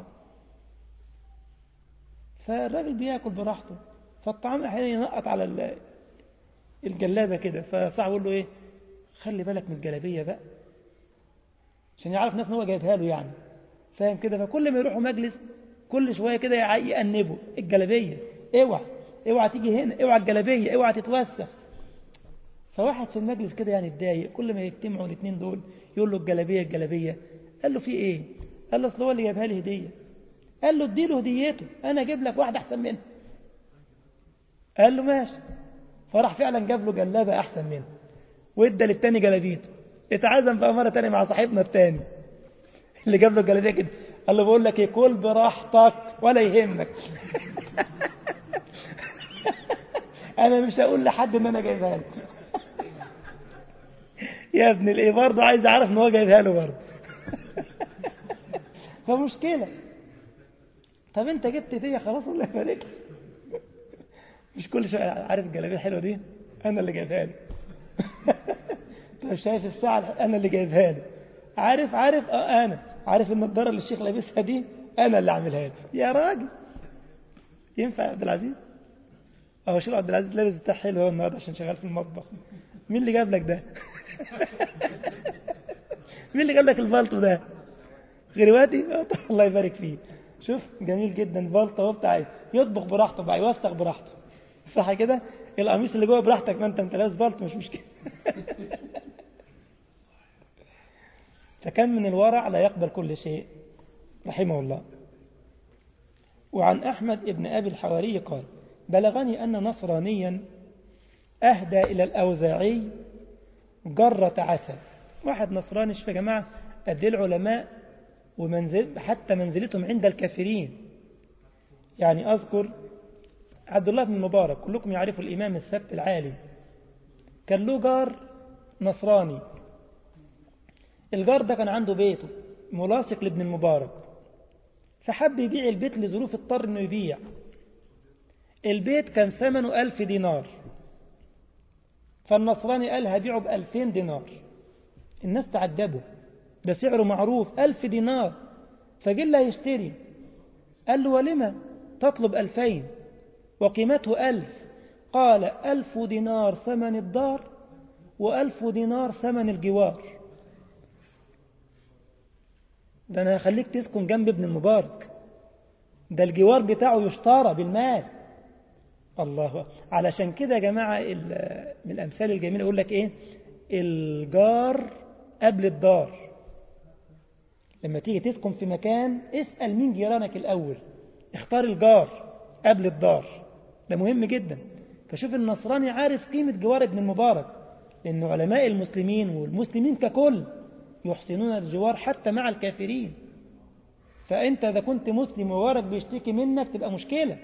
فالراجل بياكل براحته، فالطعام أحيانا ينقط على الجلابة كده، فصاحبه يقول له إيه؟ خلي بالك من الجلابية بقى، عشان يعرف الناس ان هو جايبها له، يعني فاهم كده. فكل ما يروحوا مجلس كل شوية كده يأنبوا الجلابية، اوعى اوعى تيجي هنا، اوعى الجلابية، اوعى تتوسخ. فواحد في المجلس كده يعني اتضايق، كل ما يجتمعوا الاثنين دول يقول له الجلابية الجلابية. قال له في ايه؟ قال له اصل هو اللي جايبها لي هدية. قال له اديله هديته، انا اجيب لك واحدة احسن منها. قال له ماشي، فراح فعلا جاب له جلابة احسن منها وادى للتاني جلابيته. اتعزم بقى مرة تانية مع صاحبنا التاني اللي جاب له الجلابية كده، قال له بقول لك ايه، كل براحتك ولا يهمك انا مش هقول لحد ان انا جايبها له يا ابن الايه، برضه عايز اعرف ان هو جايبها له برضه فمشكلة. طب انت جبت هدية خلاص الله يبارك، مش كل شويه عارف الجلابيه الحلوه دي انا اللي جايبها له طب شايف الساعه انا اللي جايبها له، عارف عارف اه انا عارف النضاره اللي الشيخ لابسها دي انا اللي عاملها له. يا راجل ينفع يا عبد العزيز؟ اهو شيخ عبد العزيز لابس بتاع حلو اهو النهارده عشان شغال في المطبخ. مين اللي جاب لك ده مين اللي جاب لك البلطو ده غيرواتي؟ الله يبارك فيه. شوف جميل جدا، بلطو اهو بتاع يطبخ براحته بقى، يوسخ براحته، صح كده. القميص اللي جوه براحتك، ما انت انت لابس بلطو مش مشكله فكان من الورع لا يقبل كل شيء رحمه الله. وعن أحمد ابن أبي الحواري قال: بلغني أن نصرانيا أهدى إلى الأوزاعي جرة عسل. واحد نصراني، شوف يا جماعة قد العلماء ومنزل حتى منزلتهم عند الكافرين. يعني أذكر عبد الله بن المبارك، كلكم يعرفوا الإمام السبت العالي، كان له جار نصراني. الجار ده كان عنده بيته ملاصق لابن المبارك، فحب يبيع البيت لظروف اضطر انه يبيع. البيت كان ثمنه ألف دينار، فالنصراني قال هبيعه بألفين دينار. الناس تعجبوا، ده سعره معروف ألف دينار، فجل يشتري، قال له ولما تطلب ألفين وقيمته ألف؟ قال ألف دينار ثمن الدار وألف دينار ثمن الجوار. ده أنا هخليك تسكن جنب ابن المبارك، ده الجوار بتاعه يشترى بالمال. الله. علشان كده يا جماعة من الأمثال الجميلة يقول لك إيه؟ الجار قبل الدار. لما تيجي تسكن في مكان اسأل مين جيرانك الأول، اختار الجار قبل الدار، ده مهم جدا. فشوف النصراني عارف قيمة جوار ابن المبارك، لأن علماء المسلمين والمسلمين ككل يحسنون الجوار حتى مع الكافرين. فأنت إذا كنت مسلم وجارك بيشتكي منك تبقى مشكلة،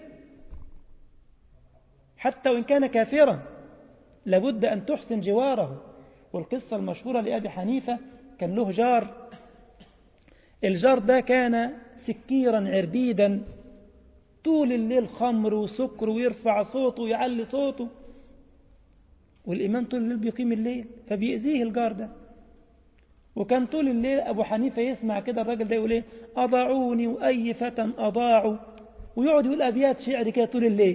حتى وإن كان كافرا لابد أن تحسن جواره. والقصة المشهورة لأبي حنيفة، كان له جار، الجار ده كان سكيرا عربيدا، طول الليل خمر وسكر ويرفع صوته ويعلي صوته، والإمام طول الليل بيقيم الليل فبيأذيه الجار ده. وكان طول الليل أبو حنيفة يسمع كده الراجل ده يقول إيه؟ أضاعوني وأي فتى أضاعوا، ويقعد يقول أبيات شعر كده طول الليل.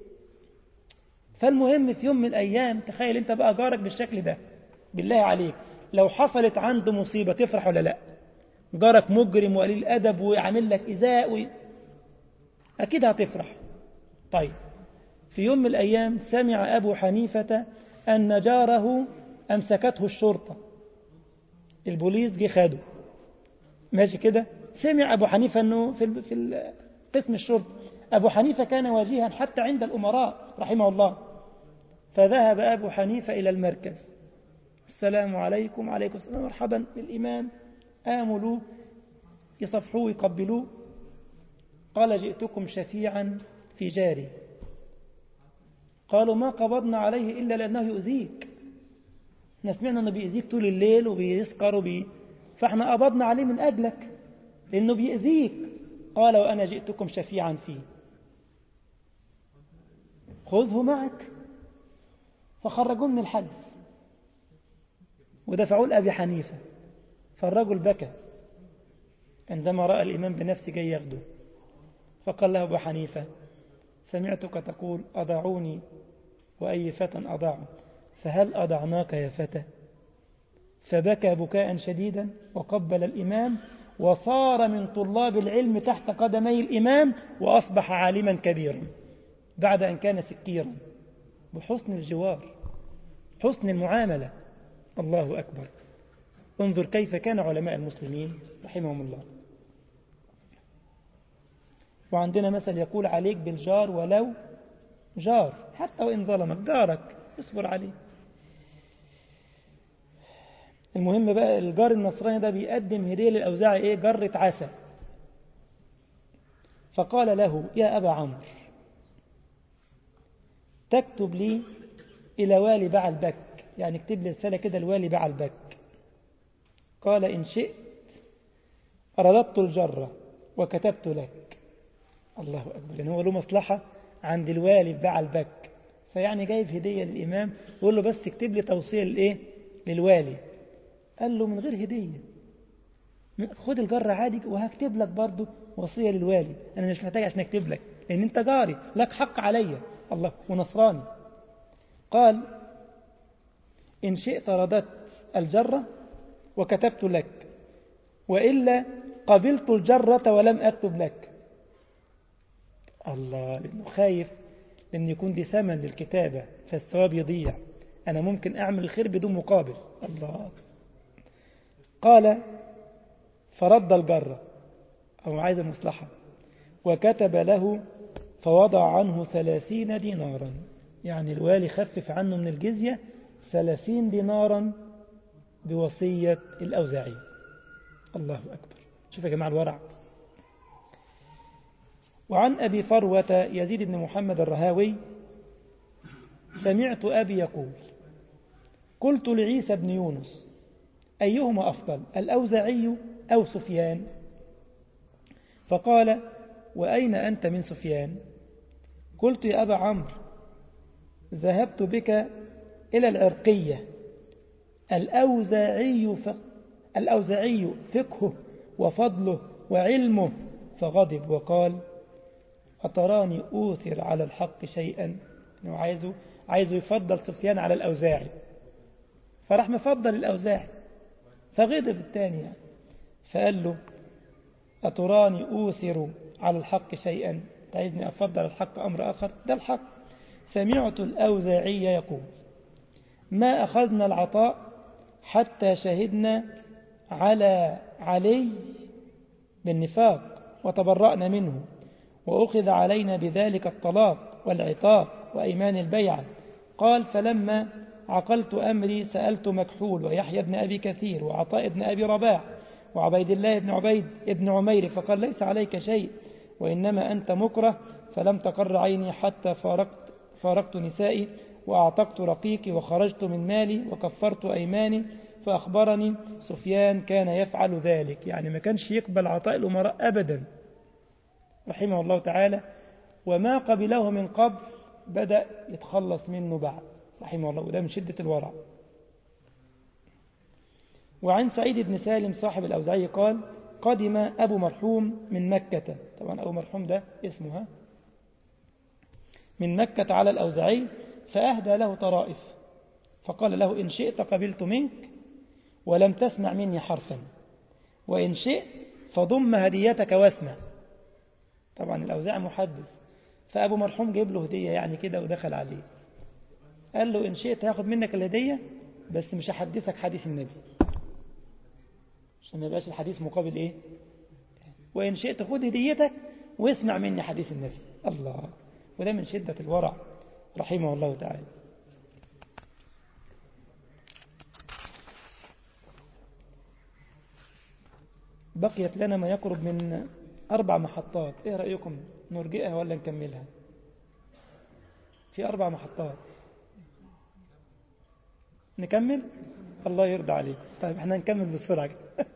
فالمهم في يوم من الأيام، تخيل أنت بقى جارك بالشكل ده، بالله عليك لو حصلت عنده مصيبة تفرح ولا لا؟ جارك مجرم وقليل أدب ويعمل لك إزاء و... أكيد هتفرح. طيب في يوم من الأيام سمع أبو حنيفة أن جاره أمسكته الشرطة، البوليس جه خده، ماشي كده. سمع أبو حنيفة أنه في في قسم الشرطة. أبو حنيفة كان واجها حتى عند الأمراء رحمه الله. فذهب أبو حنيفة إلى المركز، السلام عليكم. عليكم السلام، مرحبا بالإمام. آملوا يصفحوه يقبلوه. قال جئتكم شفيعا في جاري. قالوا ما قبضنا عليه إلا لأنه يؤذيك، احنا سمعنا أنه بيأذيك طول الليل وبيسكر وبي... فاحنا قبضنا عليه من أجلك لأنه بيأذيك. قال وأنا جئتكم شفيعا فيه، خذه معك. فخرجوه من الحجز ودفعوه لأبي حنيفة. فالرجل بكى عندما رأى الإمام بنفسه جاي ياخده. فقال له أبو حنيفة سمعتك تقول أضاعوني وأي فتى أضاعوا، فهل أضعناك يا فتى؟ فبكى بكاء شديدا وقبل الإمام، وصار من طلاب العلم تحت قدمي الإمام، وأصبح عالما كبيرا بعد أن كان سكيرا، بحسن الجوار، حسن المعاملة. الله أكبر. انظر كيف كان علماء المسلمين رحمهم الله. وعندنا مثل يقول عليك بالجار ولو جار، حتى وإن ظلمك جارك اصبر عليه. المهم بقى الجار النصراني ده بيقدم هدية للأوزاعي إيه؟ جرة عسل. فقال له يا أبا عمرو تكتب لي إلى والي بعلبك، يعني اكتب لي رسالة كده لوالي بعلبك. قال إن شئت رددت الجرة وكتبت لك. الله أكبر، لأنه هو له مصلحة عند الوالي بعلبك، فيعني جايب هدية للإمام ويقول له بس اكتب لي توصية لإيه؟ للوالي. قال له من غير هدية، خد الجرة عادي وهكتب لك برضه وصية للوالي، أنا مش محتاج عشان أكتب لك لأن أنت جاري لك حق علي. الله، ونصراني. قال إن شئت رددت الجرة وكتبت لك، وإلا قبلت الجرة ولم أكتب لك. الله، لأنه خايف لأن يكون دي ثمن للكتابة فالثواب يضيع، أنا ممكن أعمل الخير بدون مقابل. الله. قال فرد الجرة أو عايز المصلحة وكتب له فوضع عنه ثلاثين دينارا، يعني الوالي خفف عنه من الجزية ثلاثين دينارا بوصية الأوزاعي. الله أكبر. شوف يا جماعة الورع. وعن أبي فروة يزيد بن محمد الرهاوي سمعت أبي يقول قلت لعيسى بن يونس أيهما أفضل الأوزاعي أو سفيان؟ فقال وأين أنت من سفيان؟ قلت يا أبا عمرو ذهبت بك إلى العرقية، الأوزاعي الأوزاعي فقهه وفضله وعلمه، فغضب وقال أتراني أوثر على الحق شيئا؟ إنه عايزه, عايزه يفضل سفيان على الأوزاعي، فراح مفضل الأوزاعي، فغضب الثاني يعني. فقال له أتراني أوثر على الحق شيئا؟ عايزني أفضل الحق أمر آخر؟ ده الحق. سمعت الأوزاعي يقول ما أخذنا العطاء حتى شهدنا على علي بالنفاق وتبرأنا منه، وأخذ علينا بذلك الطلاق والعتاق وأيمان البيعة. قال فلما عقلت أمري سألت مكحول ويحيى بن أبي كثير وعطاء بن أبي رباح وعبيد الله بن عبيد بن عمير، فقال ليس عليك شيء وإنما أنت مكره، فلم تقر عيني حتى فارقت, فارقت نسائي وأعتقت رقيقي وخرجت من مالي وكفرت أيماني. فأخبرني سفيان كان يفعل ذلك، يعني ما كانش يقبل عطاء الأمراء أبدا رحمه الله تعالى، وما قبله من قبل بدأ يتخلص منه بعد رحمه الله، وده من شدة الورع. وعن سعيد بن سالم صاحب الأوزاعي قال قدم أبو مرحوم من مكة، طبعا أبو مرحوم ده اسمها من مكة على الأوزاعي، فأهدى له طرائف، فقال له إن شئت قبلت منك ولم تسمع مني حرفا، وإن شئت فضم هديتك واسمع. طبعا الأوزاعي محدث، فأبو مرحوم جيب له هدية يعني كده ودخل عليه، قال له إن شئت هاخد منك الهدية بس مش هحدثك حديث النبي عشان ما يبقاش الحديث مقابل إيه، وإن شئت خد هديتك واسمع مني حديث النبي. الله، وده من شدة الورع رحمه الله تعالى. بقيت لنا ما يقرب من أربع محطات، إيه رأيكم نرجئها ولا نكملها؟ في أربع محطات نكمل؟ الله يرضى عليك. طيب احنا نكمل بسرعة.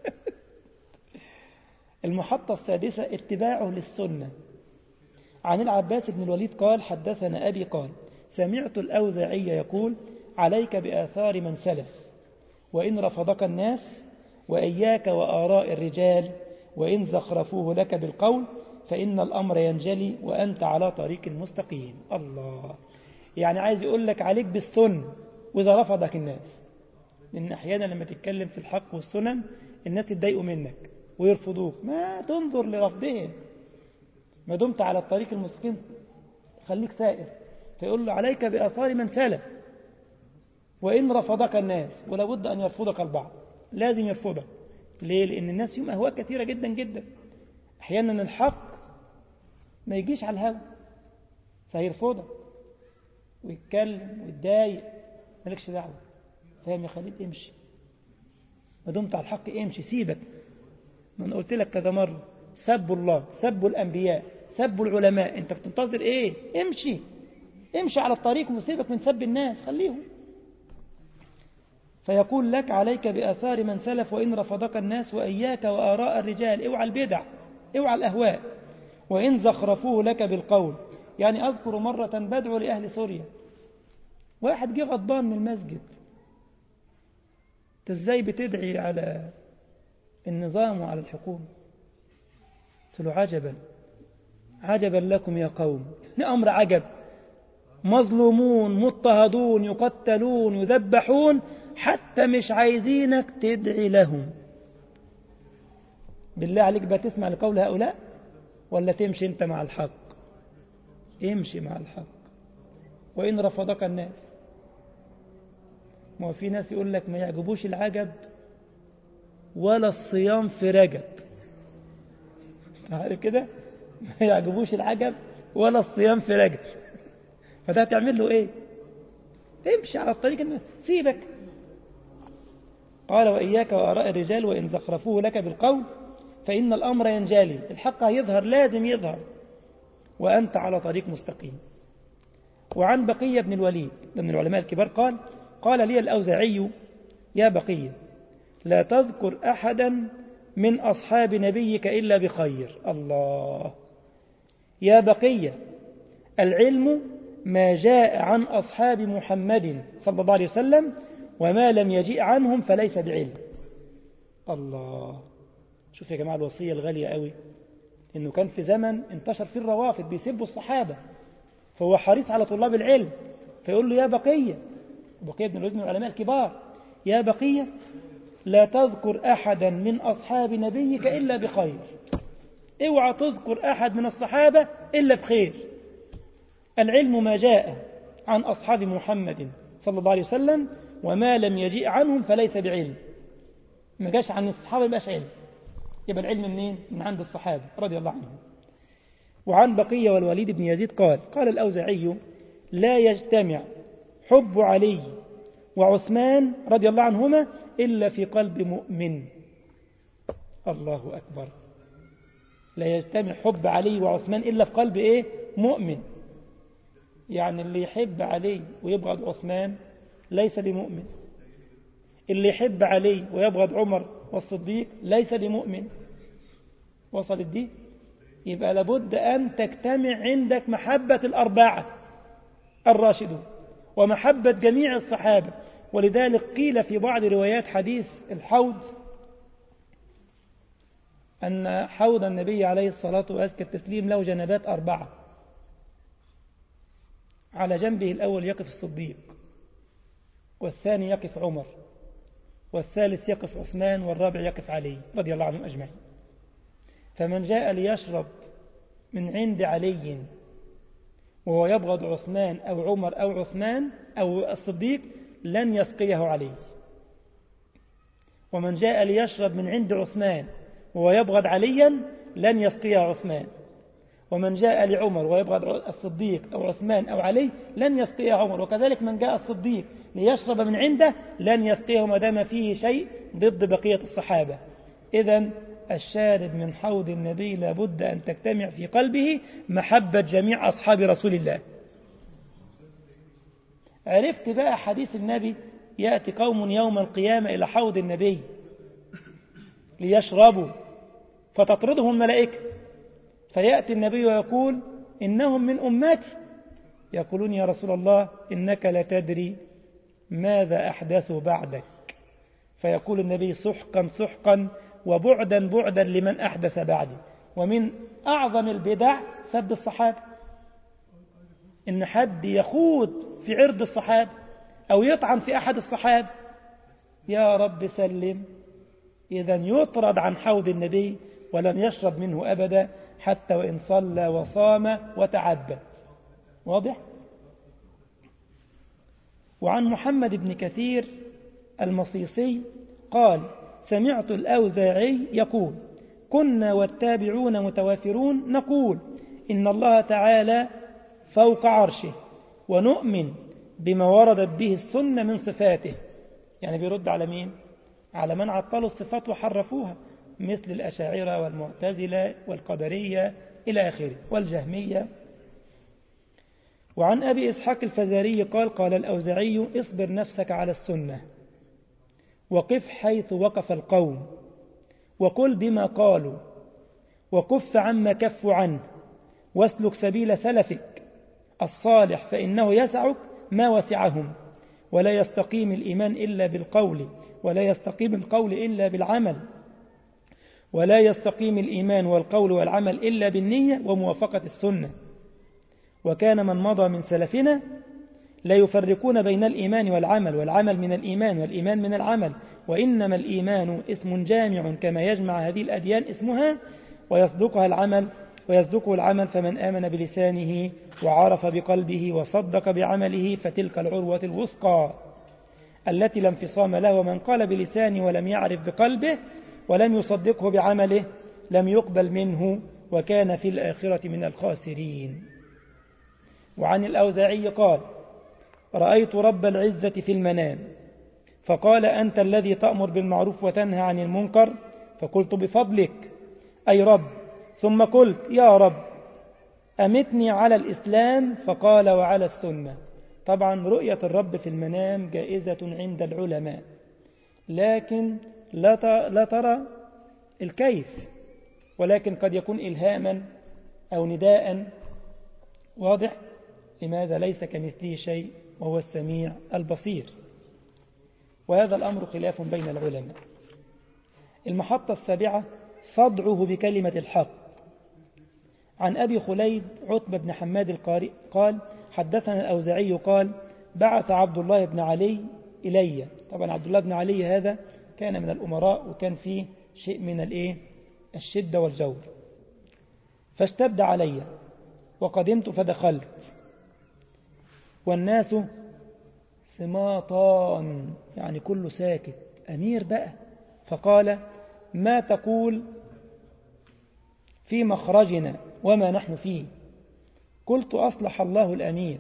المحطة السادسة اتباعه للسنة. عن العباس بن الوليد قال حدثنا أبي قال سمعت الأوزاعي يقول عليك بآثار من سلف وإن رفضك الناس، وإياك وآراء الرجال وإن زخرفوه لك بالقول، فإن الأمر ينجلي وأنت على طريق مستقيم. الله، يعني عايز يقول لك عليك بالسنة وإذا رفضك الناس، لأن أحيانا لما تتكلم في الحق والسنن الناس يتضايقوا منك ويرفضوك، ما تنظر لرفضهم، ما دمت على الطريق المستقيم خليك سائر. فيقول له عليك بآثار من سلف وإن رفضك الناس، ولا بد أن يرفضك البعض، لازم يرفضك. ليه؟ لأن الناس يوم أهواء كثيرة جدا جدا، أحيانا الحق ما يجيش على الهوى فيرفضك ويتكلم ويتضايق، مالكش دعوة. فاهم يا خليل؟ امشي، ما دمت على الحق امشي، سيبك. ما أنا قلت لك كذا مرة سبوا الله، سبوا الأنبياء، سبوا العلماء، أنت بتنتظر إيه؟ امشي، امشي على الطريق وسيبك من سب الناس، خليهم. فيقول لك عليك بآثار من سلف وإن رفضك الناس، وإياك وآراء الرجال، اوعى البدع، اوعى الأهواء، وإن زخرفوه لك بالقول. يعني أذكر مرة بدعو لأهل سوريا، واحد جه غضبان من المسجد، انت ازاي بتدعي على النظام وعلى الحكومة؟ قلت له عجبا عجبا لكم يا قوم، أمر عجب، مظلومون مضطهدون يقتلون يذبحون حتى مش عايزينك تدعي لهم. بالله عليك بتسمع لقول هؤلاء ولا تمشي انت مع الحق؟ امشي مع الحق وإن رفضك الناس. ما في ناس يقول لك ما يعجبوش العجب ولا الصيام في رجب، عارف كده؟ ما يعجبوش العجب ولا الصيام في رجب، فده هتعمل له ايه؟ امشي على الطريق الناس، سيبك. قال وإياك وآراء الرجال وإن زخرفوه لك بالقول، فإن الأمر ينجلي، الحق هيظهر، لازم يظهر، وأنت على طريق مستقيم. وعن بقية بن الوليد من العلماء الكبار قال قال لي الأوزاعي يا بقية لا تذكر أحدا من أصحاب نبيك إلا بخير. الله، يا بقية العلم ما جاء عن أصحاب محمد صلى الله عليه وسلم وما لم يجيء عنهم فليس بعلم. الله، شوف يا جماعة الوصية الغالية قوي، إنه كان في زمن انتشر فيه الروافض بيسبوا الصحابة، فهو حريص على طلاب العلم، فيقول له يا بقية، بقية بن الوليد من العلماء الكبار، يا بقية لا تذكر أحدا من أصحاب نبيك إلا بخير، اوعى تذكر أحد من الصحابة إلا بخير. العلم ما جاء عن أصحاب محمد صلى الله عليه وسلم، وما لم يجيء عنهم فليس بعلم. ما جاش عن الصحابة يبقاش علم، يبقى العلم منين؟ من عند الصحابة رضي الله عنهم. وعن بقية والوليد بن يزيد قال قال الأوزاعي لا يجتمع حب علي وعثمان رضي الله عنهما إلا في قلب مؤمن. الله أكبر. لا يجتمع حب علي وعثمان إلا في قلب إيه؟ مؤمن. يعني اللي يحب علي ويبغض عثمان ليس بمؤمن، اللي يحب علي ويبغض عمر والصديق ليس بمؤمن. وصلت دي؟ يبقى لابد أن تجتمع عندك محبة الأربعة الراشدون ومحبة جميع الصحابة. ولذلك قيل في بعض روايات حديث الحوض أن حوض النبي عليه الصلاة وأزكى التسليم له جنبات أربعة، على جنبه الأول يقف الصديق، والثاني يقف عمر، والثالث يقف عثمان، والرابع يقف علي رضي الله عنهم أجمعين. فمن جاء ليشرب من عند علي وهو يبغض عثمان أو عمر أو عثمان أو الصديق لن يسقيه علي، ومن جاء ليشرب من عند عثمان وهو يبغض عليا لن يسقيه عثمان، ومن جاء لعمر ويبغض الصديق أو عثمان أو علي لن يسقيه عمر، وكذلك من جاء الصديق ليشرب من عنده لن يسقيه ما دام فيه شيء ضد بقية الصحابة. إذن الشارب من حوض النبي لابد أن تجتمع في قلبه محبة جميع أصحاب رسول الله. عرفت بقى حديث النبي يأتي قوم يوم القيامة إلى حوض النبي ليشربوا فتطردهم الملائكة، فيأتي النبي ويقول إنهم من أمتي، يقولون يا رسول الله إنك لا تدري ماذا أحدثوا بعدك، فيقول النبي سحقا سحقا وبعدا بعدا لمن أحدث بعدي. ومن أعظم البدع سب الصحابة، إن حد يخوض في عرض الصحابة أو يطعن في أحد الصحابة، يا رب سلم. إذن يطرد عن حوض النبي ولن يشرب منه أبدا حتى وإن صلى وصام وتعبد. واضح؟ وعن محمد بن كثير المصيصي قال سمعت الأوزاعي يقول كنا والتابعون متوافرون نقول إن الله تعالى فوق عرشه ونؤمن بما وردت به السنة من صفاته. يعني بيرد على مين؟ على من عطلوا الصفات وحرفوها، مثل الأشاعرة والمعتزلة والقدرية إلى آخره والجهمية. وعن أبي إسحاق الفزاري قال قال الأوزاعي اصبر نفسك على السنة وقف حيث وقف القوم وقل بما قالوا وكف عما كفوا عنه واسلك سبيل سلفك الصالح فإنه يسعك ما وسعهم، ولا يستقيم الإيمان إلا بالقول ولا يستقيم القول إلا بالعمل، ولا يستقيم الإيمان والقول والعمل إلا بالنية وموافقة السنة. وكان من مضى من سلفنا لا يفرقون بين الإيمان والعمل والعمل من الإيمان والإيمان من العمل، وإنما الإيمان اسم جامع كما يجمع هذه الأديان اسمها ويصدقها العمل ويصدقه العمل، فمن آمن بلسانه وعرف بقلبه وصدق بعمله فتلك العروة الوثقى التي لا انفصام له، ومن قال بلسانه ولم يعرف بقلبه ولم يصدقه بعمله لم يقبل منه وكان في الآخرة من الخاسرين. وعن الأوزاعي قال رأيت رب العزة في المنام فقال أنت الذي تأمر بالمعروف وتنهى عن المنكر، فقلت بفضلك أي رب، ثم قلت يا رب أمتني على الإسلام، فقال وعلى السنة. طبعا رؤية الرب في المنام جائزة عند العلماء، لكن لا ترى الكيف، ولكن قد يكون إلهاما أو نداء. واضح؟ لماذا؟ ليس كمثله شيء وهو السميع البصير. وهذا الأمر خلاف بين العلماء. المحطة السابعة صدعه بكلمة الحق. عن أبي خليد عتبة بن حماد القارئ قال حدثنا الأوزاعي قال بعث عبد الله بن علي إلي. طبعا عبد الله بن علي هذا كان من الأمراء وكان فيه شيء من الإيه الشدة والجور، فاشتد علي وقدمت فدخلت والناس سماطان، يعني كله ساكت، أمير بقى. فقال ما تقول في مخرجنا وما نحن فيه؟ قلت أصلح الله الأمير،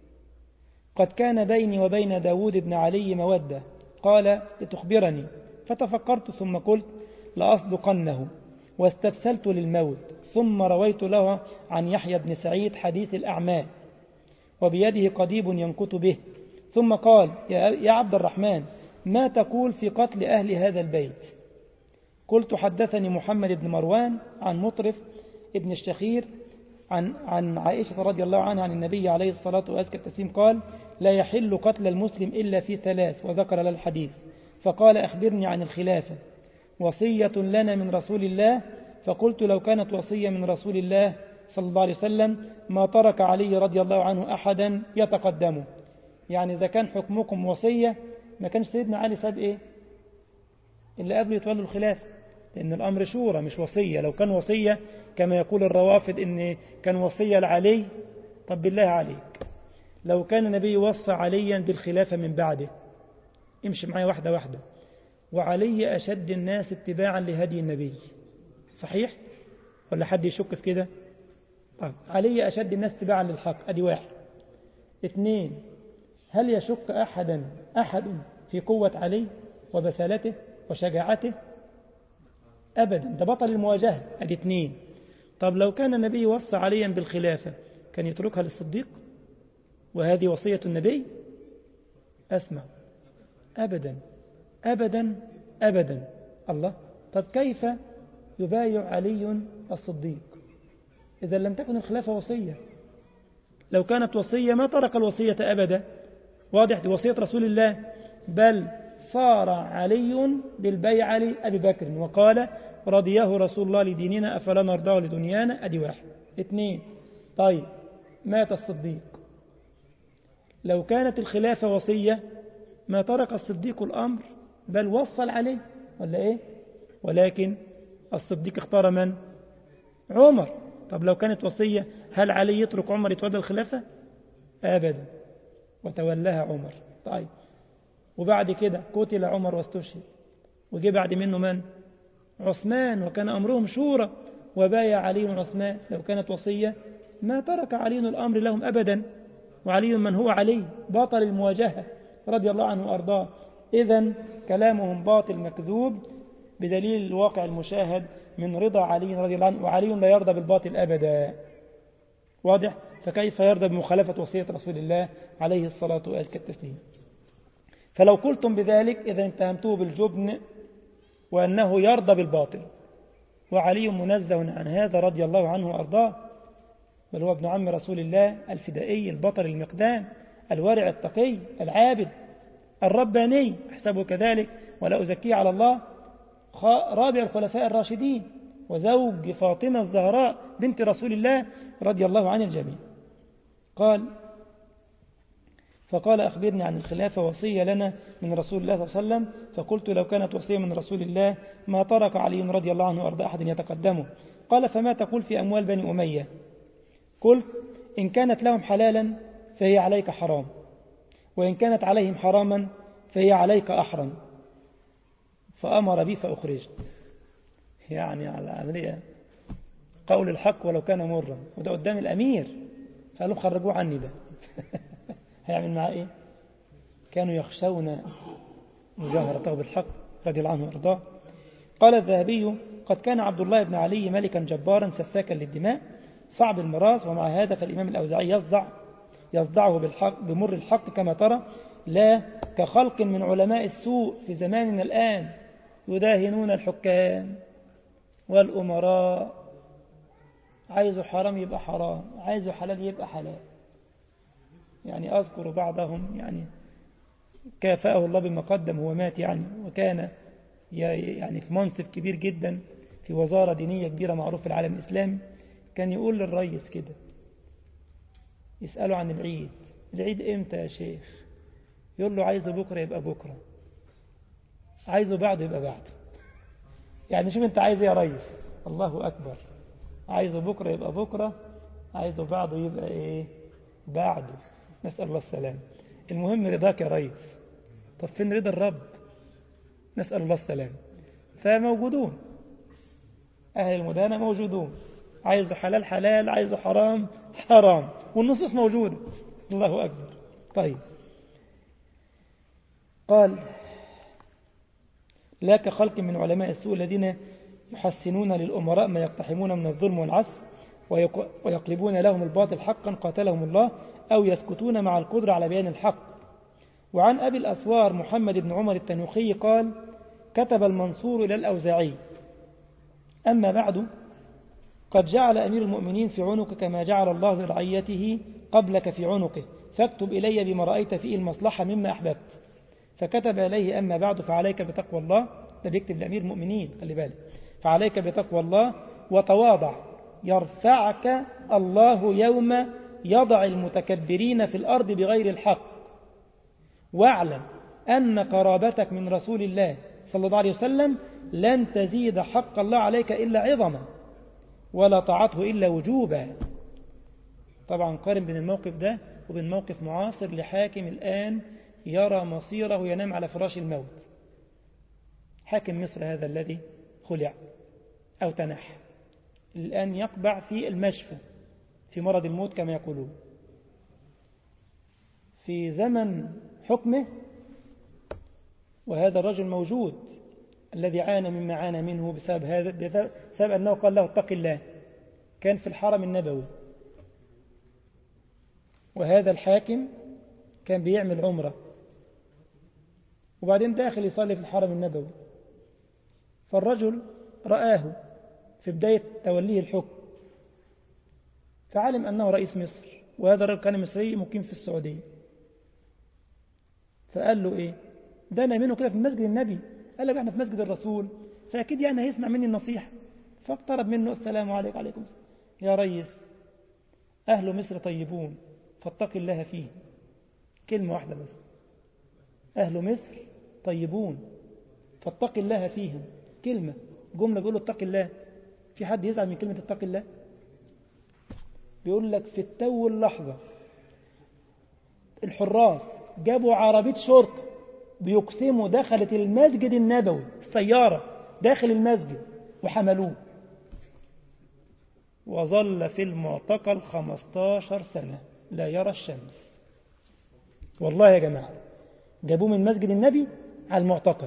قد كان بيني وبين داود بن علي مودة. قال لتخبرني، فتفكرت ثم قلت لأصدقنه، واستفسلت للموت. ثم رويت له عن يحيى بن سعيد حديث الأعمال وبيده قضيب ينكت به. ثم قال يا عبد الرحمن ما تقول في قتل أهل هذا البيت؟ قلت حدثني محمد بن مروان عن مطرف ابن الشخير عن, عن عائشة رضي الله عنها عن النبي عليه الصلاة والسلام قال لا يحل قتل المسلم إلا في ثلاث، وذكر له الحديث. فقال أخبرني عن الخلافة. وصية لنا من رسول الله. فقلت لو كانت وصية من رسول الله صلى الله عليه وسلم ما ترك علي رضي الله عنه أحدا يتقدمه. يعني إذا كان حكمكم وصية ما كانش سيدنا علي ساب إيه اللي قبله يتولوا الخلافة، لأن الأمر شورى مش وصية. لو كان وصية كما يقول الروافد إن كان وصية لعلي، طب بالله عليك لو كان النبي وصى عليا بالخلافة من بعده، امشي معي واحدة واحدة، وعلي أشد الناس اتباعا لهدي النبي، صحيح ولا حد يشك في كده؟ طيب علي أشد الناس اتباعا للحق، أدي واحد. اثنين، هل يشك أحدا أحد في قوة علي وبسالته وشجاعته؟ أبدا، ده بطل المواجهة، أدي اثنين. طب لو كان النبي وصى عليا بالخلافة كان يتركها للصديق وهذه وصية النبي؟ أسمع، أبدا أبدا أبدا. الله، طب كيف يبايع علي الصديق إذا لم تكن الخلافة وصية؟ لو كانت وصية ما ترك الوصية أبدا، واضح، دي وصية رسول الله. بل صار علي بالبيع لأبي بكر وقال رضيه رسول الله لديننا أفلا نرضاه لدنيانا، أدي واحد. اثنين، طيب مات الصديق، لو كانت الخلافة وصية ما ترك الصديق الأمر بل وصل عليه، ولا إيه؟ ولكن الصديق اختار من؟ عمر. طب لو كانت وصية هل علي يترك عمر يتولى الخلافة؟ أبدا، وتولاها عمر. طيب وبعد كده قتل عمر واستشهد، وجي بعد منه من؟ عثمان، وكان أمرهم شورى وبايع علي عثمان. لو كانت وصية ما ترك علي الأمر لهم أبدا، وعلي من هو علي بطل المواجهة رضي الله عنه وأرضاه. إذن كلامهم باطل مكذوب بدليل الواقع المشاهد من رضا علي رضي الله عنه، وعلي لا يرضى بالباطل أبدا، واضح؟ فكيف يرضى بمخالفة وصية رسول الله عليه الصلاة والسلام؟ فلو قلتم بذلك إذا اتهمتوه بالجبن وأنه يرضى بالباطل، وعلي منزه عن هذا رضي الله عنه وأرضاه، بل هو ابن عم رسول الله الفدائي البطل المقدام الورع التقي العابد الرباني، أحسبه كذلك ولا أزكيه على الله، رابع الخلفاء الراشدين وزوج فاطمة الزهراء بنت رسول الله رضي الله عن الجميع. قال فقال أخبرني عن الخلافة. وصية لنا من رسول الله صلى الله عليه وسلم. فقلت لو كانت وصية من رسول الله ما ترك علي رضي الله عنه وأرضى أحد يتقدمه. قال فما تقول في أموال بني أمية؟ قلت إن كانت لهم حلالا فهي عليك حرام، وإن كانت عليهم حراما فهي عليك أحرم. فأمر بي فأخرجت. يعني على عملية قول الحق ولو كان مرا، وده قدام الأمير، فقالوا خرجوه عني ده. هيعمل معاه إيه؟ كانوا يخشون مجاهرته بالحق رضي الله عنه وارضاه. قال الذهبي قد كان عبد الله بن علي ملكا جبارا سفاكا للدماء صعب المراس، ومع هذا فالإمام الأوزاعي يصدع يصدعه بالحق بمر الحق كما ترى، لا كخلق من علماء السوء في زماننا الآن يداهنون الحكام والأمراء، عايزه حرام يبقى حرام، عايزه حلال يبقى حلال. يعني أذكر بعضهم يعني كافأه الله بما قدم، هو مات يعني، وكان يعني في منصب كبير جدا في في وزارة دينية كبيرة معروف في العالم الإسلامي، كان يقول للرئيس كده، يسأله عن العيد، العيد إمتى يا شيخ؟ يقول له عايزه بكرة يبقى بكرة، عايزه بعده يبقى بعده. يعني شوف أنت عايز يا ريس، الله أكبر، عايزه بكرة يبقى بكرة، عايزه بعده يبقى إيه؟ بعده. نسأل الله السلام. المهم رضاك يا ريس. طب فين رضا الرب؟ نسأل الله السلام. فموجودون أهل المدانة، موجودون، عايزه حلال حلال، عايزه حرام حرام، والنصوص موجودة. الله أكبر. طيب، قال لا كخلق من علماء السوء الذين يحسنون للأمراء ما يقتحمون من الظلم والعسف ويقلبون لهم الباطل حقا قاتلهم الله، أو يسكتون مع القدرة على بيان الحق. وعن أبي الأسوار محمد بن عمر التنوخي قال كتب المنصور إلى الأوزاعي أما بعد قد جعل أمير المؤمنين في عنقك كما جعل الله لرعيته قبلك في عنقه، فاكتب إلي بما رأيت فيه المصلحة مما أحببت. فكتب إليه أما بعد فعليك بتقوى الله. ده بيكتب لأمير المؤمنين، خلي بالك. فعليك بتقوى الله وتواضع يرفعك الله يوم يضع المتكبرين في الأرض بغير الحق، واعلم أن قرابتك من رسول الله صلى الله عليه وسلم لن تزيد حق الله عليك إلا عظما، ولا طاعته إلا وجوبا. طبعا قارن بين الموقف ده وبين موقف معاصر لحاكم الآن يرى مصيره ينام على فراش الموت. حاكم مصر هذا الذي خلع أو تنح الآن يقبع في المشفى في مرض الموت كما يقولون. في زمن حكمه وهذا الرجل موجود الذي عانى مما عانى منه بسبب هذا، بسبب أنه قال له اتق الله، كان في الحرم النبوي، وهذا الحاكم كان بيعمل عمرة وبعدين داخل يصلي في الحرم النبوي، فالرجل رآه في بداية توليه الحكم فعلم أنه رئيس مصر، وهذا الرجل كان مصري مقيم في السعودية، فقال له إيه؟ ده أنا منه كده في مسجد النبي، قال له إحنا في مسجد الرسول فأكيد يعني هيسمع مني النصيحة. فاقترب منه السلام عليكم. عليكم يا ريس، أهل مصر طيبون فاتق الله فيه. كلمة واحدة بس، أهل مصر طيبون فاتق الله فيهم. كلمة، جملة بيقول له اتق الله. في حد يزعل من كلمة اتق الله؟ بيقول لك في التو اللحظة الحراس جابوا عربية شرطة بيقسموا دخلت المسجد النبوي، السيارة داخل المسجد، وحملوه وظل في المعتقل خمستاشر سنة لا يرى الشمس. والله يا جماعة جابوه من مسجد النبي على المعتقل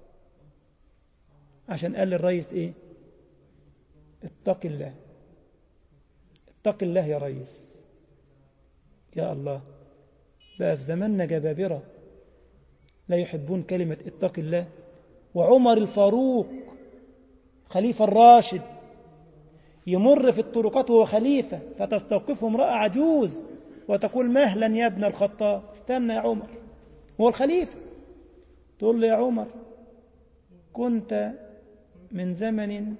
عشان قال للرئيس ايه؟ اتق الله، اتق الله يا ريس. يا الله، بقى في زماننا جبابرة لا يحبون كلمة اتق الله. وعمر الفاروق خليفة الراشد يمر في الطرقات وهو خليفة فتستوقفه امرأة عجوز وتقول مهلا يا ابن الخطاب، استنى يا عمر، هو الخليفة. تقول له يا عمر كنت من زمن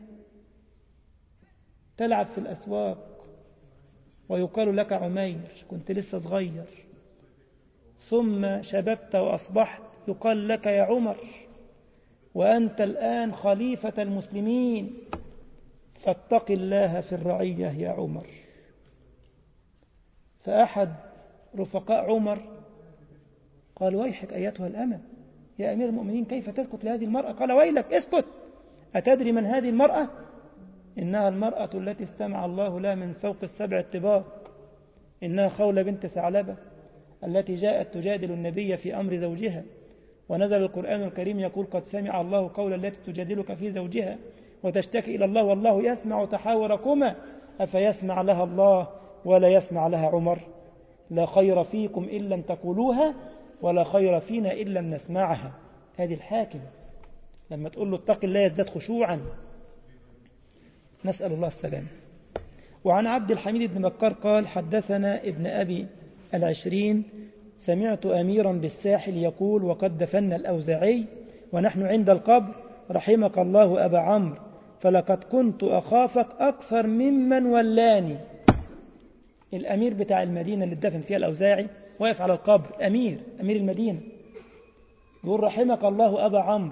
تلعب في الأسواق ويقال لك عمير، كنت لسه صغير، ثم شببت وأصبحت يقال لك يا عمر، وأنت الآن خليفة المسلمين، فاتق الله في الرعية يا عمر. فأحد رفقاء عمر قال ويحك أيتها الأمة يا أمير المؤمنين، كيف تسكت لهذه المرأة؟ قال ويلك اسكت، أتدري من هذه المرأة؟ إنها المرأة التي استمع الله لها من فوق السبع الطباق، إنها خولة بنت ثعلبة التي جاءت تجادل النبي في أمر زوجها، ونزل القرآن الكريم يقول قد سمع الله قول التي تجادلك في زوجها وتشتكي إلى الله والله يسمع تحاوركما، أفيسمع لها الله ولا يسمع لها عمر؟ لا خير فيكم إن لم تقولوها ولا خير فينا إن لم نسمعها. هذه الحاكم لما تقول له اتق الله يزداد خشوعا. نسأل الله السلام. وعن عبد الحميد بن بكار قال حدثنا ابن أبي العشرين سمعت أميرا بالساحل يقول وقد دفن الأوزاعي ونحن عند القبر رحمك الله أبا عمرو فلقد كنت أخافك أكثر ممن ولاني. الأمير بتاع المدينة اللي اتدفن فيها الأوزاعي واقف على القبر، أمير أمير المدينة، يقول رحمك الله أبا عمرو،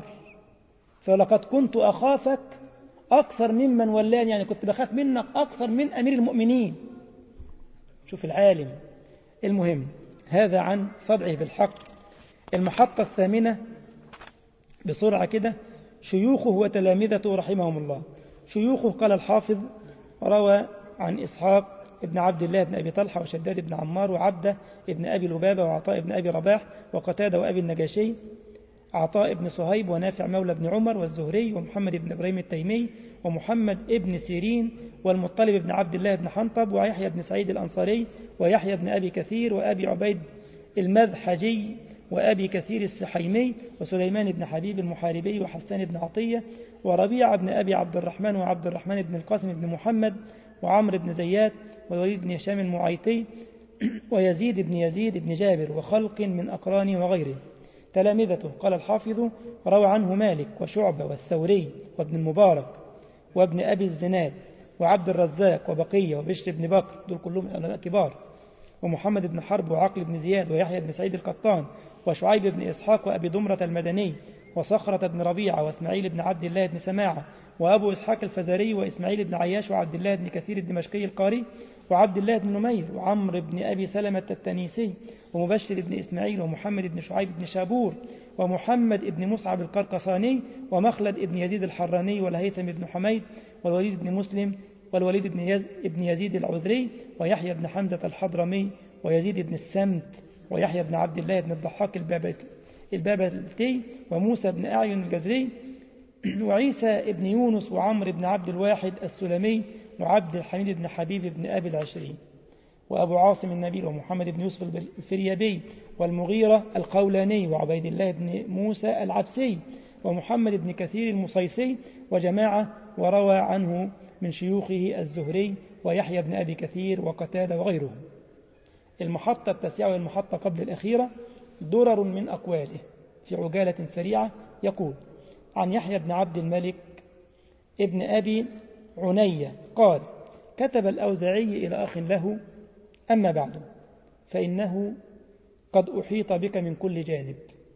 فلقد كنت أخافك أكثر ممن ولاني، يعني كنت بخاف منك أكثر من أمير المؤمنين. شوف العالم. المهم هذا عن صدعه بالحق. المحطة الثامنة بسرعة كده، شيوخه وتلامذته رحمهم الله. شيوخه قال الحافظ روى عن إسحاق ابن عبد الله بن أبي طلحة وشداد بن عمار وعبده ابن أبي لبابة وعطاء بن أبي رباح وقتادة وأبي النجاشي، عطاء بن صهيب ونافع مولى بن عمر والزهري ومحمد بن إبراهيم التيمي ومحمد ابن سيرين والمطلب بن عبد الله بن حنطب ويحيى بن سعيد الأنصاري ويحيى بن أبي كثير وأبي عبيد المذحجي وأبي كثير السحيمي وسليمان بن حبيب المحاربي وحسان بن عطية وربيع بن أبي عبد الرحمن وعبد الرحمن بن القاسم بن محمد وعمر بن زياد والوليد بن هشام المعيطي ويزيد بن يزيد بن جابر وخلق من أقرانه وغيره. تلامذته قال الحافظ روى عنه مالك وشعبة والثوري وابن المبارك وابن أبي الزناد وعبد الرزاق وبقية وبشر بن بكر، دول كلهم علماء كبار، ومحمد بن حرب وعقل بن زياد ويحيى بن سعيد القطان وشعيب بن إسحاق وأبي ضمرة المدني وصخرة بن ربيعة وإسماعيل بن عبد الله بن سماعة وأبو إسحاق الفزاري وإسماعيل بن عياش وعبد الله بن كثير الدمشقي القاري وعبد الله بن نمير وعمر بن أبي سلمة التنيسي ومبشر بن إسماعيل ومحمد بن شعيب بن شابور ومحمد بن مصعب القرقصاني ومخلد بن يزيد الحراني والهيثم بن حميد والوليد بن مسلم والوليد بن يزيد العذري ويحيى بن حمزة الحضرمي ويزيد بن السمت ويحيى بن عبد الله بن الضحاك البابلتي وموسى بن أعين الجزري وعيسى بن يونس وعمر بن عبد الواحد السلمي وعبد الحميد بن حبيب بن أبي العشرين وأبو عاصم النبيل ومحمد بن يوسف الفريابي والمغيرة القولاني وعبيد الله بن موسى العبسي ومحمد بن كثير المصيصي وجماعة، وروى عنه من شيوخه الزهري ويحيى بن أبي كثير وقتادة وغيرهم. المحطة التاسعة والمحطة قبل الأخيرة درر من أقواله في عجالة سريعة. يقول عن يحيى بن عبد الملك ابن أبي عنية قال كتب الأوزاعي إلى أخ له أما بعد فإنه قد أحيط بك من كل جانب،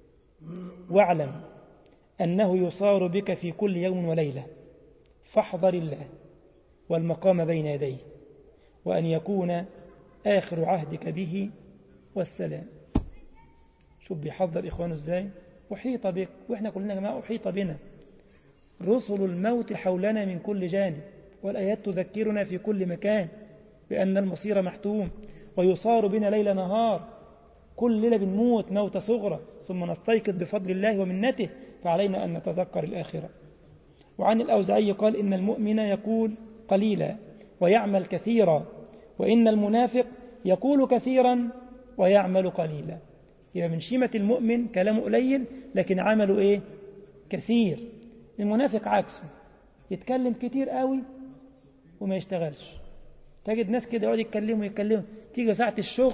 واعلم أنه يصار بك في كل يوم وليلة، فاحذر الله والمقام بين يديه، وأن يكون آخر عهدك به والسلام. شوف بيحذر إخوانه إزاي، أحيط بك، وإحنا كلنا جماعة أحيط بنا، رسل الموت حولنا من كل جانب، والآيات تذكرنا في كل مكان بأن المصير محتوم، ويصار بنا ليل نهار، كل ليلة بنموت موت صغرى ثم نستيقظ بفضل الله ومنته، فعلينا أن نتذكر الآخرة. وعن الأوزاعي قال إن المؤمن يقول قليلا ويعمل كثيرا، وإن المنافق يقول كثيرا ويعمل قليلا. يبقى من شيمة المؤمن كلامه قليل لكن عمله إيه؟ كثير. المنافق عكسه، يتكلم كتير قوي وما يشتغلش. تجد ناس كده يقعد يتكلموا يتكلموا، تيجي ساعة الشغل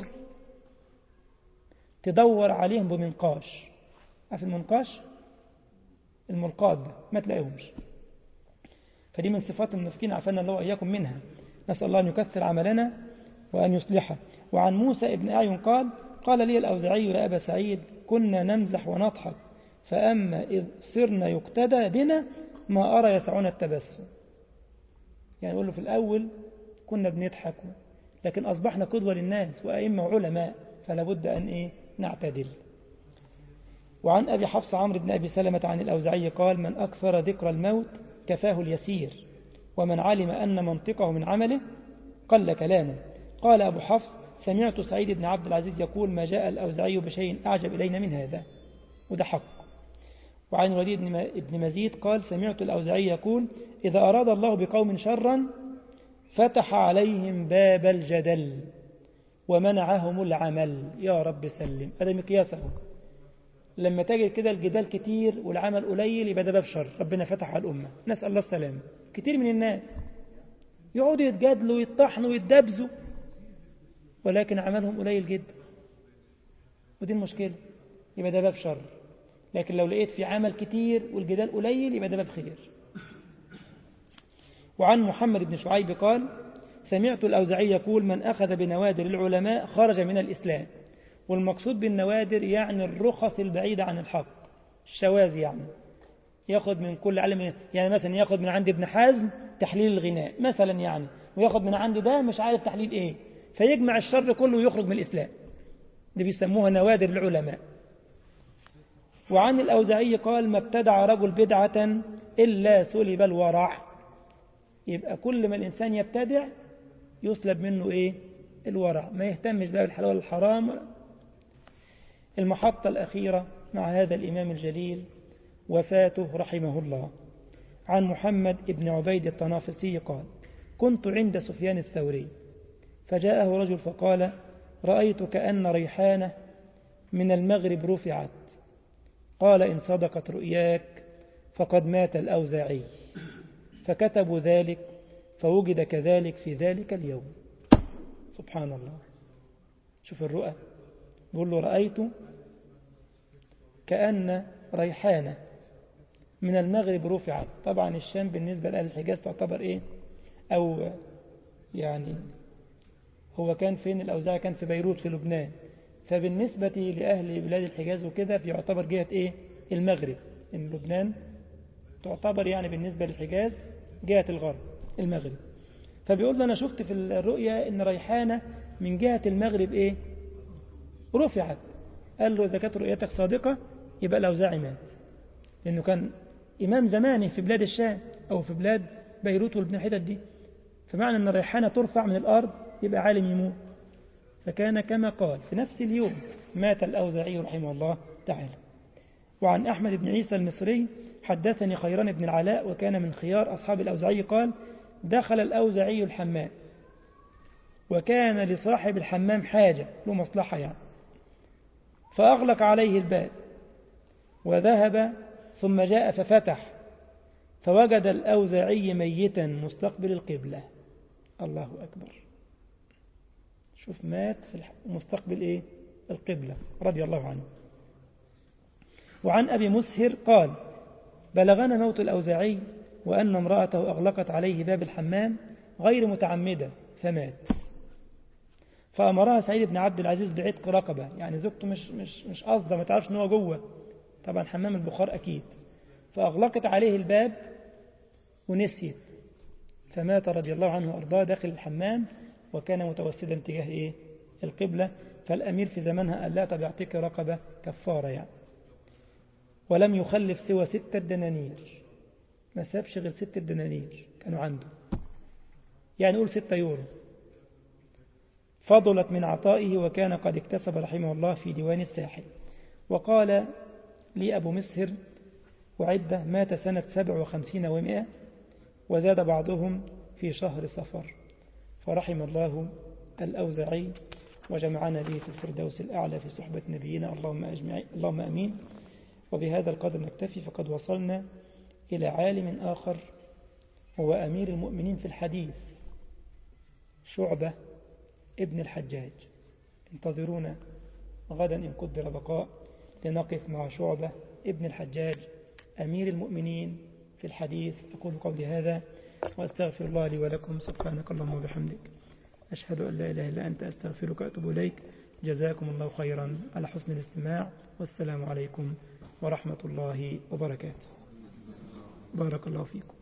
تدور عليهم بمنقاش. عارف المنقاش؟ الملقاط ده ما تلاقيهمش. فدي من صفات المنافقين، عافانا الله وإياكم منها. نسأل الله أن يكثر عملنا وأن يصلحه. وعن موسى ابن أعين قال قال لي الأوزاعي يا أبا سعيد كنا نمزح ونضحك، فأما إذ صرنا يقتدى بنا ما أرى يسعنا التبسم. يعني يقول له في الأول كنا بنضحك، لكن أصبحنا قدوة للناس وأئمة وعلماء، فلا بد أن إيه نعتدل. وعن أبي حفص عمرو بن أبي سلمة عن الأوزاعي قال من أكثر ذكر الموت كفاه اليسير، ومن علم أن منطقه من عمله قل كلامه. قال أبو حفص سمعت سعيد بن عبد العزيز يقول ما جاء الأوزاعي بشيء أعجب إلينا من هذا، وده حق. وعن الوليد بن مزيد قال سمعت الأوزاعي يقول إذا أراد الله بقوم شرا فتح عليهم باب الجدل ومنعهم العمل. يا رب سلم. هذا مقياسه، لما تجد كده الجدال كتير والعمل قليل يبقى ده باب شر، ربنا فتح على الأمة، نسأل الله السلام. كتير من الناس يقعدوا يتجادلوا ويطحنوا ويتدبزوا ولكن عملهم قليل جدا، ودي المشكلة، يبقى ده باب شر. لكن لو لقيت في عمل كتير والجدال قليل يبقى ده باب خير. وعن محمد بن شعيب قال سمعت الأوزاعي يقول من أخذ بنوادر العلماء خرج من الإسلام. والمقصود بالنوادر يعني الرخص البعيدة عن الحق، الشواذ، يعني يأخذ من كل علم، يعني مثلا يأخذ من عند ابن حزم تحليل الغناء مثلا يعني، ويأخذ من عند ده مش عارف تحليل إيه، فيجمع الشر كله ويخرج من الإسلام. دي بيسموها نوادر العلماء. وعن الأوزاعي قال ما ابتدع رجل بدعة إلا سلب الورع. يبقى كل ما الإنسان يبتدع يسلب منه إيه؟ الورع، ما يهتمش بقى بالحلال والحرام. المحطة الأخيرة مع هذا الإمام الجليل وفاته رحمه الله. عن محمد بن عبيد الطنافسي قال كنت عند سفيان الثوري فجاءه رجل فقال رأيت كأن ريحانة من المغرب رفعت. قال إن صدقت رؤياك فقد مات الأوزاعي. فكتبوا ذلك فوجد كذلك في ذلك اليوم. سبحان الله، شوف الرؤى، بقول له رأيت كأن ريحانة من المغرب رفعت. طبعا الشام بالنسبة لأهل الحجاز تعتبر إيه، أو يعني هو كان فين الأوزاعي؟ كان في بيروت في لبنان، فبالنسبة لأهل بلاد الحجاز وكده يعتبر جهة إيه؟ المغرب. إن لبنان تعتبر يعني بالنسبة للحجاز جهة الغرب المغرب. فبيقول له أنا شفت في الرؤيا إن ريحانة من جهة المغرب إيه؟ رفعت. قال له إذا كانت رؤيتك صادقة يبقى الأوزاعي مات، لأنه كان إمام زمانه في بلاد الشام أو في بلاد بيروت والبنان الحتت دي، فمعنى أن الريحانة ترفع من الأرض يبقى عالم يموت. فكان كما قال في نفس اليوم مات الأوزاعي رحمه الله تعالى. وعن أحمد بن عيسى المصري حدثني خيران بن العلاء وكان من خيار أصحاب الأوزاعي قال دخل الأوزاعي الحمام وكان لصاحب الحمام حاجة له مصلحة يعني، فأغلق عليه الباب وذهب ثم جاء ففتح فوجد الأوزاعي ميتا مستقبل القبلة. الله أكبر، شوف مات في مستقبل إيه؟ القبلة رضي الله عنه. وعن أبي مسهر قال بلغنا موت الأوزاعي وأن امرأته أغلقت عليه باب الحمام غير متعمدة فمات، فأمرها سعيد بن عبد العزيز بعتق رقبة، يعني زوجته مش مش مش قصده، ما تعرفش ان هو جوه، طبعا حمام البخار أكيد، فأغلقت عليه الباب ونسيت فمات رضي الله عنه وأرضاه داخل الحمام وكان متوسدا تجاه إيه؟ القبلة. فالأمير في زمانها قال لا طب يعطيك رقبة كفارة يعني. ولم يخلف سوى ستة دنانير، ما سابش غير ستة دنانير كانوا عنده، يعني قول ستة يورو فضلت من عطائه وكان قد اكتسب رحمه الله في ديوان الساحل. وقال لي أبو مسهر وعدة مات سنة سبع وخمسين ومئة وزاد بعضهم في شهر صفر. فرحم الله الأوزاعي وجمعنا به في الفردوس الأعلى في صحبة نبينا اللهم أجمعين اللهم أمين. وبهذا القدر نكتفي، فقد وصلنا إلى عالم آخر هو أمير المؤمنين في الحديث شعبة ابن الحجاج. انتظرونا غدا إن قدر بقاء لنقف مع شعبة ابن الحجاج أمير المؤمنين في الحديث. أقول قولي هذا وأستغفر الله لي ولكم. سبحانك اللهم وبحمدك أشهد أن لا إله إلا أنت أستغفرك وأتوب إليك. جزاكم الله خيرا على حسن الاستماع، والسلام عليكم ورحمة الله وبركاته. بارك الله فيكم.